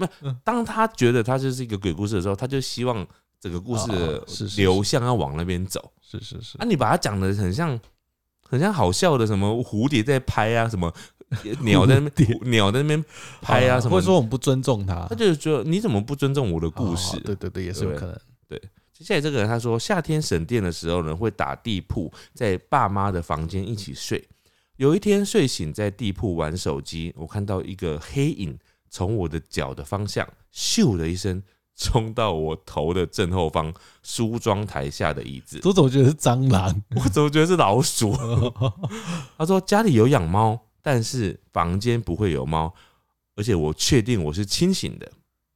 当他觉得他就是一个鬼故事的时候，他就希望整个故事的流向要往那边走。 是。 你把它讲的很像好笑的，什么蝴蝶在拍啊，什么鸟在那边拍啊，什么， 或者说我们不尊重他， 他就觉得你怎么不尊重我的故事？ 对，也是有可能。 对，接下来这个人他说，夏天省电的时候呢，会打地铺，在爸妈的房间一起睡。有一天睡醒在地铺玩手机，我看到一个黑影从我的脚的方向咻的一声冲到我头的正后方梳妆台下的椅子。 我怎么觉得是蟑螂？ 我怎么觉得是老鼠？他说家里有养猫，但是房间不会有猫，而且我确定我是清醒的。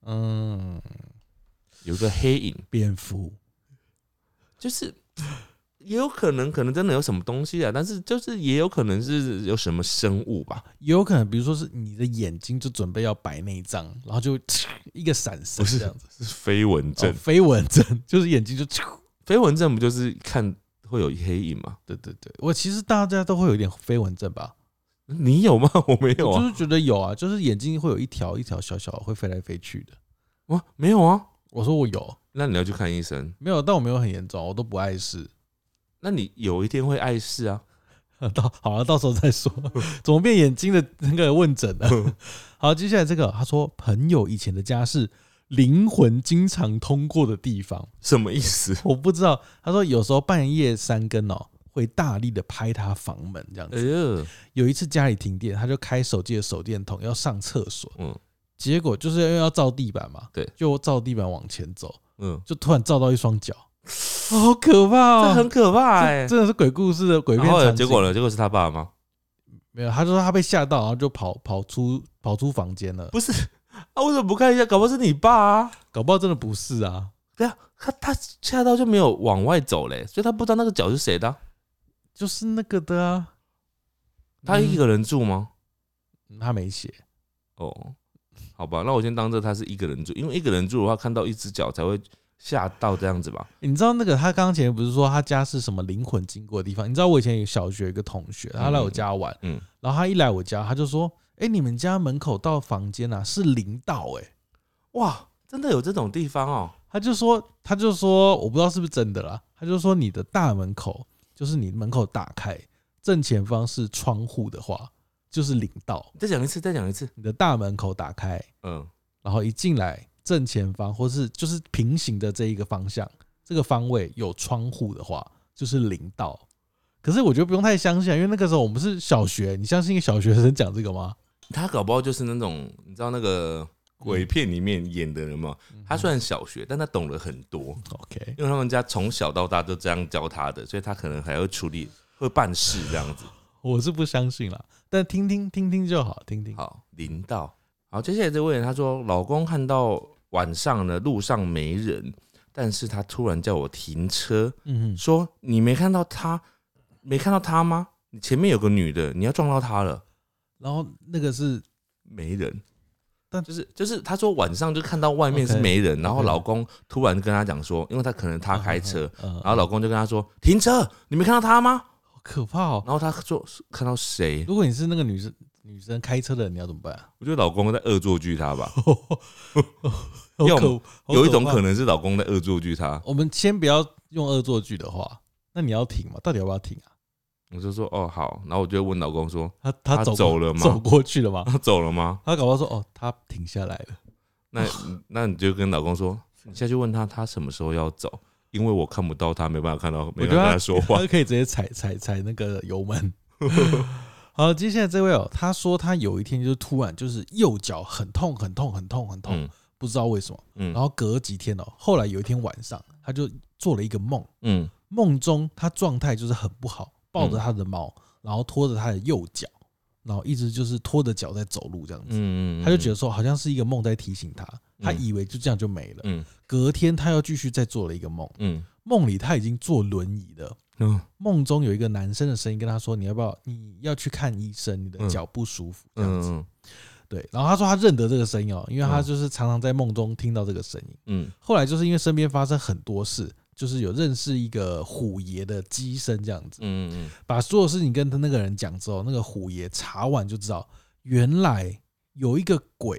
有一个黑影， 蝙蝠， 就是也有可能真的有什么东西啊，但是就是也有可能是有什么生物吧， 也有可能，比如说是你的眼睛就准备要白内障，然后就一个闪神这样子， 是飞蚊症， 飞蚊症就是眼睛就飞蚊症不就是看会有黑影吗？ 对，我其实大家都会有一点飞蚊症吧？ 你有吗？我没有啊， 我就是觉得有啊，就是眼睛会有一条一条小小的会飞来飞去的。 哇，没有啊， 我说我有， 那你要去看医生。 没有，但我没有很严重，我都不碍事。 那你有一天会碍事啊？ 好了，到时候再说。怎么变眼睛的那个问诊了？好，接下来这个，他说朋友以前的家是灵魂经常通过的地方， 什么意思？ 我不知道。他说有时候半夜3更会大力的拍他房门这样子。有一次家里停电，他就开手机的手电筒要上厕所，结果就是因为要照地板嘛， 对， 就照地板往前走，就突然照到一双脚。好可怕这很可怕欸， 真的是鬼故事的鬼片场景。 结果是他爸吗？ 没有，他说他被吓到，然后就跑出房间了。 不是啊，为什么不看一下？搞不好是你爸啊， 搞不好真的不是啊。 对啊，他吓到就没有往外走嘞，所以他不知道那个脚是谁的啊。 就是那个的啊。 他一个人住吗？ 他没写。 哦，好吧，那我先当这他是一个人住，因为一个人住的话，看到一只脚才会吓到这样子吧。 你知道那个他刚前不是说他家是什么灵魂经过的地方？你知道我以前有小学一个同学，他来我家玩，然后他一来我家，他就说：“你们家门口到房间啊是灵道哇，真的有这种地方哦。” 他就说我不知道是不是真的啦，他就说你的大门口就是你门口打开，正前方是窗户的话，就是灵道。 再讲一次， 你的大门口打开，然后一进来。正前方或是就是平行的这一个方向，这个方位有窗户的话，就是灵道。可是我觉得不用太相信，因为那个时候我们是小学，你相信一个小学生讲这个吗？ 他搞不好就是那种你知道那个鬼片里面演的人吗？他虽然小学，但他懂了很多。 OK， 因为他们家从小到大都这样教他的，所以他可能还会会办事这样子。 我是不相信啦，但听听就好，听听。 好，灵道。好，接下来这位人他说，老公看到晚上呢，路上没人，但是他突然叫我停车，说你没看到他吗？你前面有个女的，你要撞到她了。 然后那个是没人，但就是他说晚上就看到外面是没人，然后老公突然跟他讲说，因为他可能他开车，然后老公就跟他说停车，你没看到他吗？ 好可怕哦。然后他说看到谁？ 如果你是那个女生开车的人，你要怎么办啊？ 我觉得老公在恶作剧他吧。有一种可能是老公在恶作剧他。 我们先不要用恶作剧的话，那你要停吗？到底要不要停啊？ 我就说哦好，然后我就问老公说他走了吗？ 走过去了吗？ 他走了吗？ 他搞不好说哦他停下来了。 那你就跟老公说，你下去问他什么时候要走，因为我看不到他，没办法看到，没办法跟他说话。 他可以直接踩那个油门。好，接下来这位他说他有一天就是突然就是右脚很痛，不知道为什么。然后隔几天后来有一天晚上，他就做了一个梦。梦中他状态就是很不好，抱着他的猫，然后拖着他的右脚，然后一直就是拖着脚在走路这样子。他就觉得说好像是一个梦在提醒他，他以为就这样就没了。隔天他又继续再做了一个梦。梦里他已经坐轮椅了。梦中有一个男生的声音跟他说：“你要去看医生，你的脚不舒服。”这样子。对，然后他说他认得这个声音因为他就是常常在梦中听到这个声音。后来就是因为身边发生很多事，就是有认识一个虎爷的机身这样子。把所有事情跟那个人讲之后，那个虎爷查完就知道，原来有一个鬼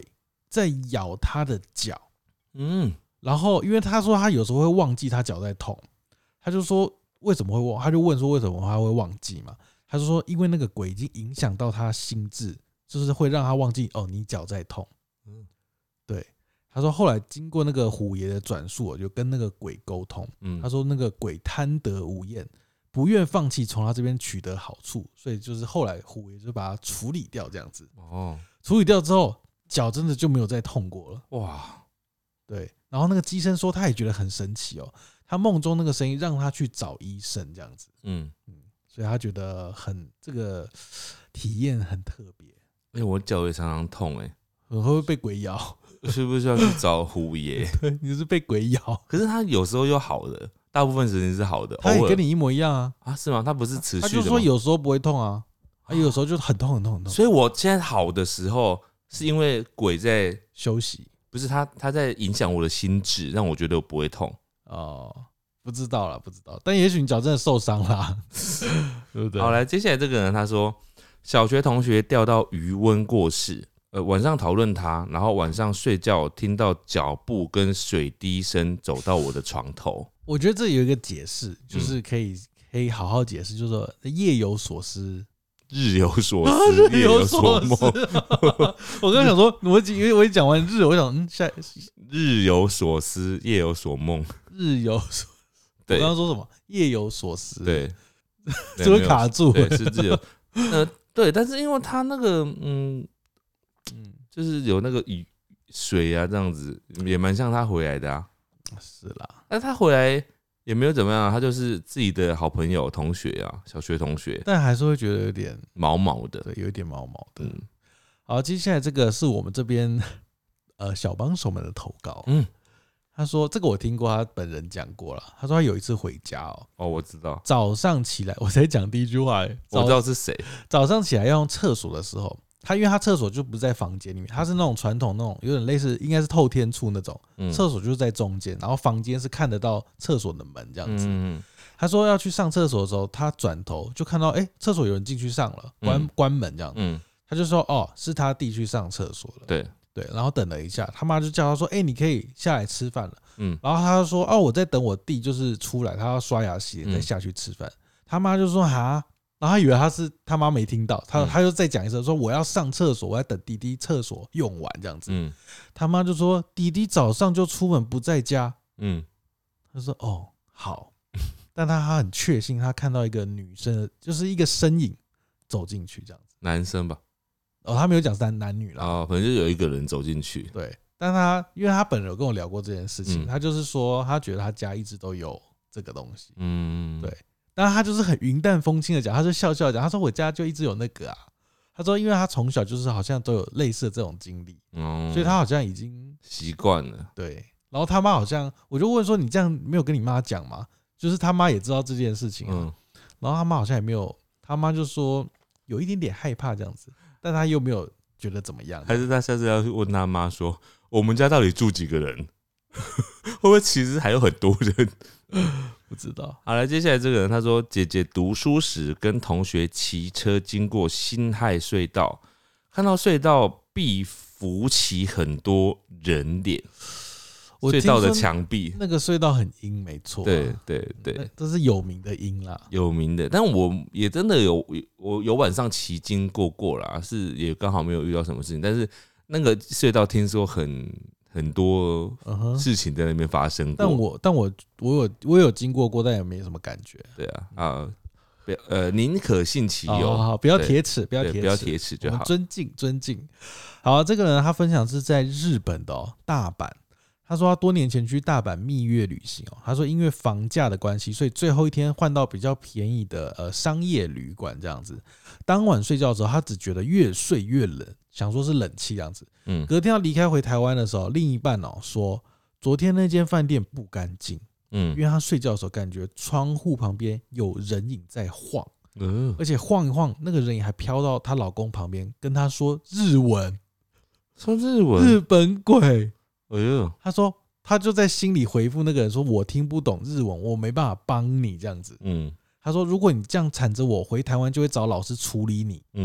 在咬他的脚，然后因为他说他有时候会忘记他脚在痛，他就说为什么会忘，他就问说为什么他会忘记嘛，他就说因为那个鬼已经影响到他心智，就是会让他忘记你脚在痛，对，他说后来经过那个虎爷的转述，就跟那个鬼沟通，他说那个鬼贪得无厌，不愿放弃从他这边取得好处，所以就是后来虎爷就把他处理掉这样子。处理掉之后，脚真的就没有再痛过了。哇，对。然后那个机身说他也觉得很神奇他梦中那个声音让他去找医生这样子。所以他觉得这个体验很特别。 我脚也常常痛会不会被鬼咬？ 是不是要去找虎爷？ 对，你是被鬼咬。 可是他有时候又好的，大部分时间是好的。 他也跟你一模一样啊？ 是吗？他不是持续的吗？ 他就说有时候不会痛啊，有时候就很痛很痛很痛。 所以我现在好的时候是因为鬼在休息， 不是他在影响我的心智，让我觉得我不会痛。 不知道啦，不知道。但也许你脚真的受伤啦，对不对？ 好，来，接下来这个人他说，小学同学掉到余温过世，晚上讨论他，然后晚上睡觉听到脚步跟水滴声走到我的床头。 我觉得这有一个解释，就是可以好好解释，就是说夜有所思， 日有所思，夜有所梦。 我刚想说，因为我一讲完日，我想日有所思，夜有所梦。 日有所，我刚刚说什么？夜有所思， 对， 就会卡住。 对，是日有。对，但是因为他那个，就是有那个雨水啊，这样子也蛮像他回来的啊。 是啦， 但他回来也没有怎么样，他就是自己的好朋友、同学啊，小学同学， 但还是会觉得有点毛毛的， 对，有一点毛毛的。好，接下来这个是我们这边小帮手们的投稿。他说这个我听过，他本人讲过了。他说他有一次回家我知道， 早上起来，我才讲第一句话， 我知道是谁。 早上起来要用厕所的时候，因为他厕所就不在房间里面，他是那种传统那种有点类似，应该是透天厝那种，厕所就是在中间，然后房间是看得到厕所的门这样子。他说要去上厕所的时候，他转头就看到厕所有人进去上了，关门这样。他就说是他弟去上厕所了。对，然后等了一下，他妈就叫他说你可以下来吃饭了。然后他就说我在等我弟就是出来，他要刷牙洗脸再下去吃饭。他妈就说哈，然后他以为他妈没听到，他就再讲一声说我要上厕所，我要等弟弟厕所用完这样子。他妈就说弟弟早上就出门不在家。他说好，但他很确信他看到一个女生，就是一个身影走进去这样子， 男生吧。 他没有讲是男女啦。 反正就有一个人走进去。 对，但因为他本人有跟我聊过这件事情，他就是说他觉得他家一直都有这个东西。对，但他就是很云淡风轻的讲，他就笑笑讲，他说我家就一直有那个啊。他说因为他从小就是好像都有类似的这种经历，所以他好像已经习惯了。 对，然后他妈好像，我就问说你这样没有跟你妈讲吗？就是他妈也知道这件事情然后他妈好像也没有，他妈就说有一点点害怕这样子。但他又没有觉得怎么样， 还是他下次要问他妈说，我们家到底住几个人？会不会其实还有很多人？ 不知道。 好了，接下来这个人他说，姐姐读书时跟同学骑车经过辛亥隧道，看到隧道壁浮起很多人脸。隧道的墙壁， 那个隧道很阴，没错。 对， 这是有名的阴啦， 有名的。但我也真的我有晚上骑经过啦，是也刚好没有遇到什么事情。但是那个隧道听说很多事情在那边发生过。 但我有经过，但也没什么感觉。 对啊，宁可信其有， 好，不要铁齿，不要铁齿就好。 尊敬。好，这个人他分享是在日本的大阪。他说他多年前去大阪蜜月旅行他说因为房价的关系，所以最后一天换到比较便宜的商业旅馆这样子。当晚睡觉的时候，他只觉得越睡越冷，想说是冷气这样子。隔天要离开回台湾的时候，另一半说昨天那间饭店不干净，因为他睡觉的时候感觉窗户旁边有人影在晃，而且晃一晃，那个人影还飘到她老公旁边，跟他说日文，日本鬼。他说他就在心里回复那个人说，我听不懂日文，我没办法帮你这样子。他说如果你这样缠着我回台湾，就会找老师处理你。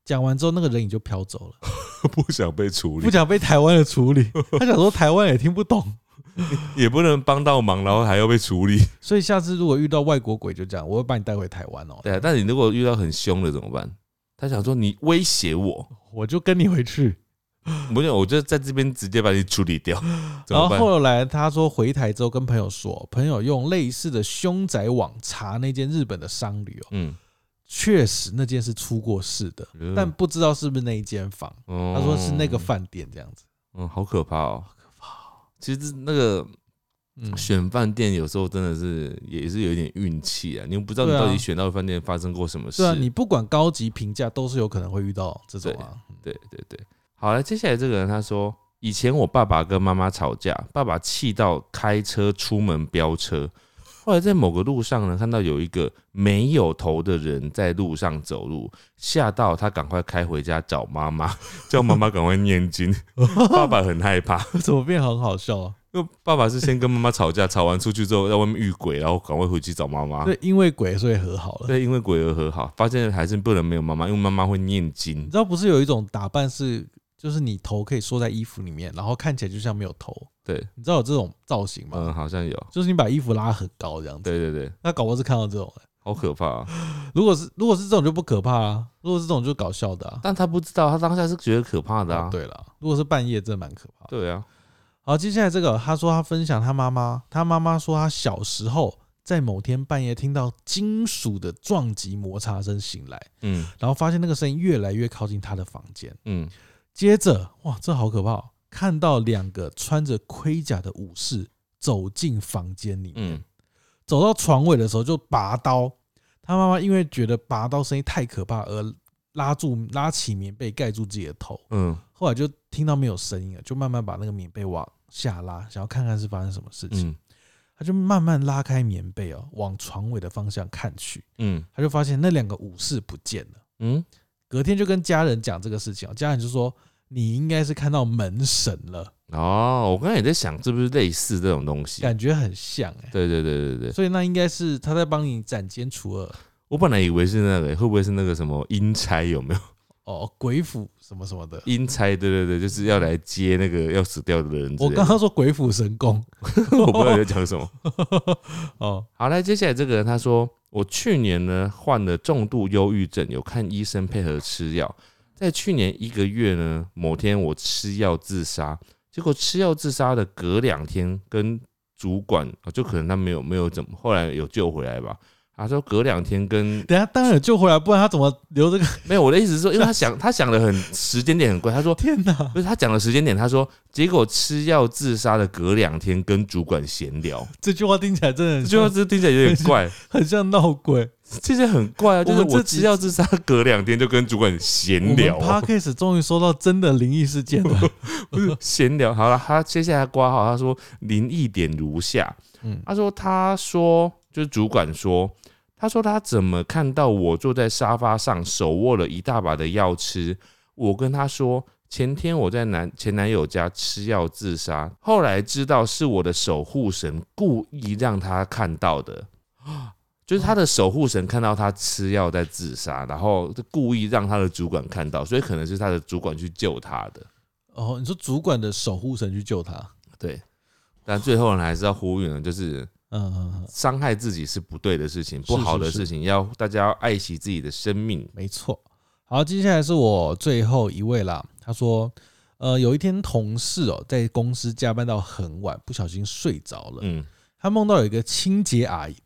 讲完之后，那个人影就飘走了， 不想被处理， 不想被台湾的处理。他想说台湾也听不懂， 也不能帮到忙，然后还要被处理。 所以下次如果遇到外国鬼，就这样，我会把你带回台湾哦。 对啊，但你如果遇到很凶的怎么办？他想说你威胁我， 我就跟你回去。 不用，我就在这边直接把你处理掉。 然后后来他说回台之后跟朋友说，朋友用类似的凶宅网查那间日本的商旅哦，确实那间是出过事的，但不知道是不是那一间房。他说是那个饭店这样子。 好可怕哦，好可怕哦。其实那个选饭店有时候真的是也是有一点运气啊，你不知道你到底选到的饭店发生过什么事。 对啊，你不管高级评价都是有可能会遇到这种啊。 对。好了，接下来这个人他说，以前我爸爸跟妈妈吵架，爸爸气到开车出门飙车，后来在某个路上呢，看到有一个没有头的人在路上走路，吓到他赶快开回家找妈妈，叫妈妈赶快念经。爸爸很害怕， 怎么变很好笑啊？ 因为爸爸是先跟妈妈吵架，吵完出去之后在外面遇鬼，然后赶快回去找妈妈。 对，因为鬼所以和好了。 对，因为鬼而和好，发现还是不能没有妈妈，因为妈妈会念经。 你知道不是有一种打扮是？就是你头可以缩在衣服里面，然后看起来就像没有头。 对， 你知道有这种造型吗？ 好像有。 就是你把衣服拉很高这样子。 对。 那搞不好是看到这种好可怕啊！ 如果是这种就不可怕啊，如果是这种就搞笑的啊。 但他不知道，他当下是觉得可怕的啊。 对啦，如果是半夜，真的蛮可怕的。 对啊。 好，接下来这个，他说他分享他妈妈说他小时候在某天半夜听到金属的撞击摩擦声醒来，然后发现那个声音越来越靠近他的房间，接着，哇，这好可怕哦！看到2个穿着盔甲的武士走进房间里面，走到床尾的时候就拔刀。他妈妈因为觉得拔刀声音太可怕，而拉起棉被盖住自己的头。后来就听到没有声音了，就慢慢把那个棉被往下拉，想要看看是发生什么事情。他就慢慢拉开棉被哦，往床尾的方向看去。他就发现那2个武士不见了。隔天就跟家人讲这个事情，家人就说你应该是看到门神了。 我刚才也在想是不是类似这种东西， 感觉很像对， 所以那应该是他在帮你斩奸除恶。 我本来以为是那个，会不会是那个什么阴差有没有？ 鬼斧什么什么的阴差，对，就是要来接那个要死掉的人。 我刚刚说鬼斧神工， 我不知道你在讲什么。好，来接下来这个人他说，我去年呢患了重度忧郁症，有看医生配合吃药。在去年1个月呢，某天我吃药自杀，结果吃药自杀的隔2天跟主管就可能他没有怎么，后来有救回来吧。他说隔2天跟等一下当然有救回来，不然他怎么留这个？ 没有，我的意思是说，因为他想的很时间点很怪。他说天哪， 不是他讲的时间点，他说结果吃药自杀的隔2天跟主管闲聊。 这句话听起来真的， 这句话听起来有点怪， 很像闹鬼。 这些很怪啊，就是我吃药自杀隔2天就跟主管闲聊。 我们 Podcast 终于收到真的灵异事件了， 不是闲聊。好了，他接下来挂号，他说灵异点如下。他说就是主管说。他说他怎么看到我坐在沙发上，手握了一大把的药吃。我跟他说，前天我在前男友家吃药自杀，后来知道是我的守护神故意让他看到的，就是他的守护神看到他吃药在自杀，然后故意让他的主管看到，所以可能是他的主管去救他的。 你说主管的守护神去救他？ 对，但最后呢还是要呼吁呢，就是伤害自己是不对的事情，不好的事情，大家要爱惜自己的生命。 没错。好，接下来是我最后一位啦。他说，有一天同事在公司加班到很晚，不小心睡着了。他梦到有一个清洁阿姨，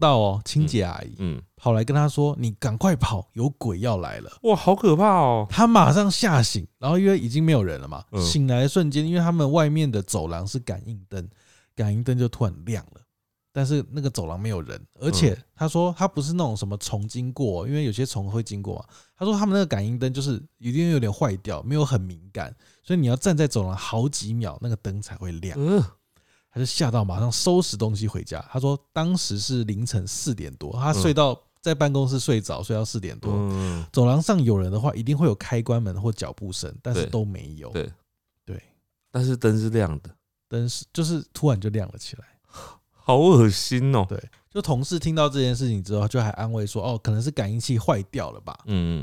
跑来跟他说：“你赶快跑，有鬼要来了！” 哇，好可怕哦！ 他马上吓醒，然后因为已经没有人了嘛，醒来的瞬间，因为他们外面的走廊是感应灯，感应灯就突然亮了。但是那个走廊没有人，而且他说他不是那种什么虫经过，因为有些虫会经过嘛。他说他们那个感应灯就是一定有点坏掉，没有很敏感，所以你要站在走廊好几秒，那个灯才会亮。他就吓到，马上收拾东西回家。他说当时是凌晨4点多，他在办公室睡着，睡到4点多。走廊上有人的话，一定会有开关门或脚步声，但是都没有。对， 但是灯是亮的， 灯是就是突然就亮了起来。 好恶心哦！ 对，就同事听到这件事情之后，就还安慰说：“可能是感应器坏掉了吧？”对，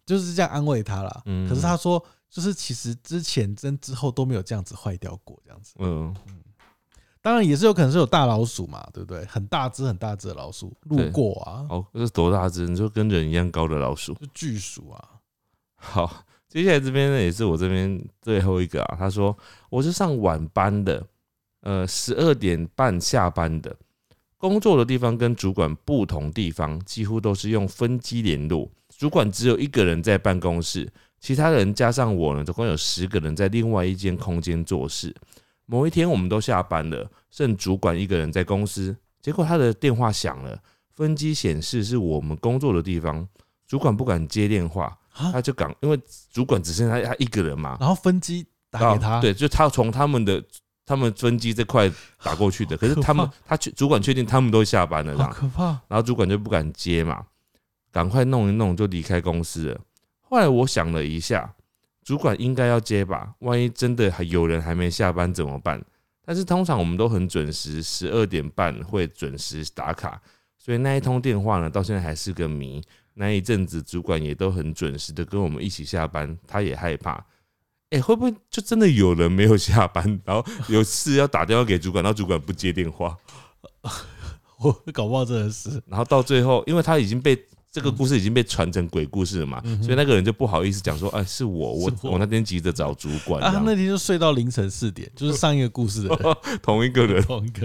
就是这样安慰他啦。可是他说，就是其实之前跟之后都没有这样子坏掉过，这样子。当然也是有可能是有大老鼠嘛，对不对？很大只的老鼠路过啊。 哦，这是多大只？你说跟人一样高的老鼠？ 就巨鼠啊。 好，接下来这边呢也是我这边最后一个啊。他说我是上晚班的，12点半下班的，工作的地方跟主管不同地方，几乎都是用分机联络。主管只有1个人在办公室，其他人加上我呢，总共有10个人在另外一间空间做事。某一天我们都下班了，剩主管1个人在公司，结果他的电话响了，分机显示是我们工作的地方，主管不敢接电话，他就因为主管只剩他1个人嘛， 然后分机打给他， 对，就他从他们分机这块打过去的，可是主管确定他们都下班了， 好可怕， 然后主管就不敢接嘛，赶快弄一弄就离开公司了。后来我想了一下，主管应该要接吧，万一真的有人还没下班怎么办？但是通常我们都很准时，12点半会准时打卡，所以那一通电话呢，到现在还是个谜。那一阵子主管也都很准时的跟我们一起下班，他也害怕，会不会就真的有人没有下班，然后有事要打电话给主管，然后主管不接电话？ 我搞不好真的是。 然后到最后，因为他已经被这个故事已经被传成鬼故事了嘛，所以那个人就不好意思讲说，是我那天急着找主管他那天就睡到凌晨4点，就是上一个故事的人， 同一个人。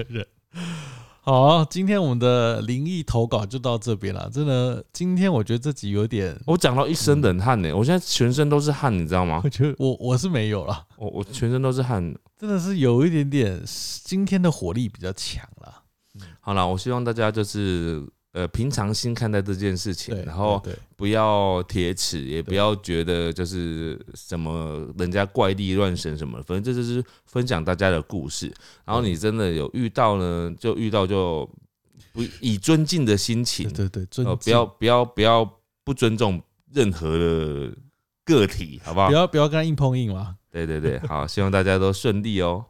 好，今天我们的灵异投稿就到这边了。真的，今天我觉得这集有点， 我讲到一身冷汗呢，我现在全身都是汗，你知道吗？ 我觉得我是没有啦， 我全身都是汗， 真的是有一点点今天的火力比较强啦。 好啦，我希望大家就是平常心看待这件事情，然后不要铁齿，也不要觉得就是什么人家怪力乱神什么的，反正这就是分享大家的故事。然后你真的有遇到呢，就不以尊敬的心情， 对，尊敬， 不要不尊重任何的个体，好不好？ 不要跟他硬碰硬嘛。 对，好，希望大家都顺利哦。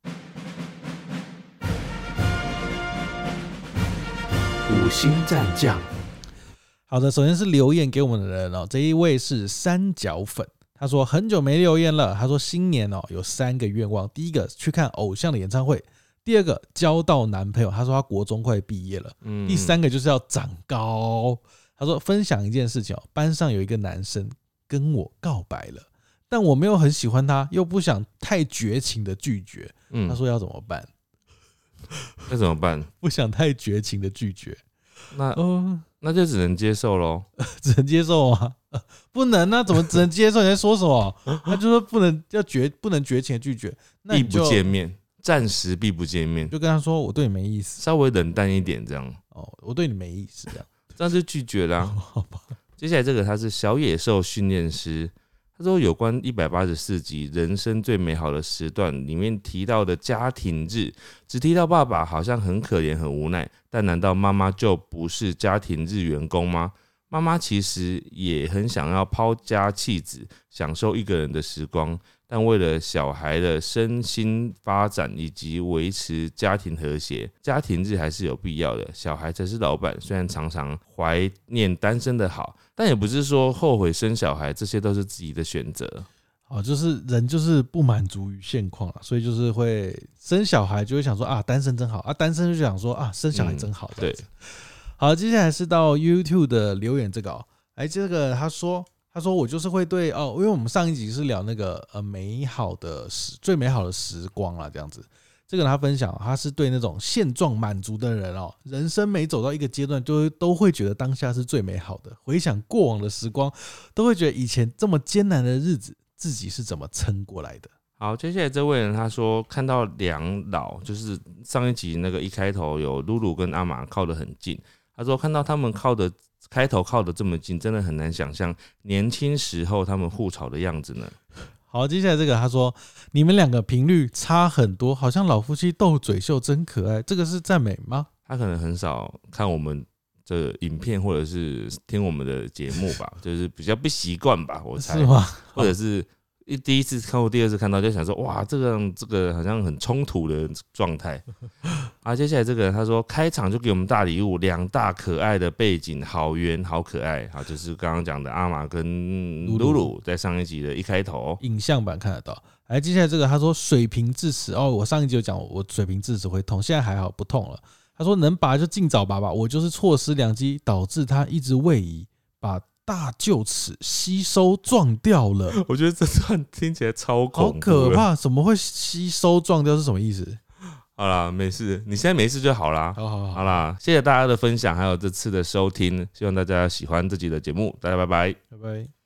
5星战将。 好的，首先是留言给我们的人哦，这一位是三角粉，他说很久没留言了，他说新年有3个愿望，第一个去看偶像的演唱会，第2个交到男朋友，他说他国中快毕业了，第3个就是要长高。他说分享一件事情，班上有一个男生跟我告白了，但我没有很喜欢他，又不想太绝情的拒绝，他说要怎么办？ 那怎么办？ 不想太绝情的拒绝， 那就只能接受咯。 只能接受啊？不能啊？怎么只能接受？你在说什么？他就说不能绝情的拒绝， 避不见面，暂时避不见面， 就跟他说我对你没意思， 稍微冷淡一点这样。 我对你没意思这样就拒绝啦。 好吧。 接下来这个他是小野兽训练师。他说有关184集人生最美好的时段里面提到的家庭日，只提到爸爸好像很可怜很无奈，但难道妈妈就不是家庭日员工吗？妈妈其实也很想要抛家弃子，享受一个人的时光，但为了小孩的身心发展以及维持家庭和谐，家庭日还是有必要的。小孩才是老板，虽然常常怀念单身的好，但也不是说后悔生小孩，这些都是自己的选择。 就是人就是不满足于现况了，所以就是会生小孩就会想说单身真好啊，单身就想说生小孩真好。对，好，接下来是到 YouTube 的留言这个这个他说我就是会对因为我们上一集是聊那个最美好的时光啦，这样子。这个他分享，他是对那种现状满足的人人生每走到一个阶段，都会觉得当下是最美好的。回想过往的时光，都会觉得以前这么艰难的日子，自己是怎么撑过来的。 好，接下来这位人他说看到两老，就是上一集那个一开头有露露跟阿玛靠得很近。他说看到他们开头靠得这么近，真的很难想象年轻时候他们互吵的样子呢。 好，接下来这个他说你们2个频率差很多，好像老夫妻斗嘴秀，真可爱。这个是赞美吗？ 他可能很少看我们的影片或者是听我们的节目吧，就是比较不习惯吧，我猜。 是吗？ 或者是第一次看过，第二次看到就想说，哇，这个好像很冲突的状态。接下来这个人他说，开场就给我们大礼物，2大可爱的背景，好圆好可爱。好，就是刚刚讲的阿玛跟露露在上一集的一开头影像版看得到。接下来这个他说水平智齿我上一集有讲我水平智齿会痛，现在还好不痛了。他说能拔就尽早拔吧，我就是错失良机，导致他一直位移，把大臼齿吸收撞掉了。 我觉得这段听起来超恐怖， 好可怕！怎么会吸收撞掉是什么意思？ 好啦，没事，你现在没事就好啦。 好啦，谢谢大家的分享，还有这次的收听，希望大家喜欢这集的节目，大家拜拜， 拜拜。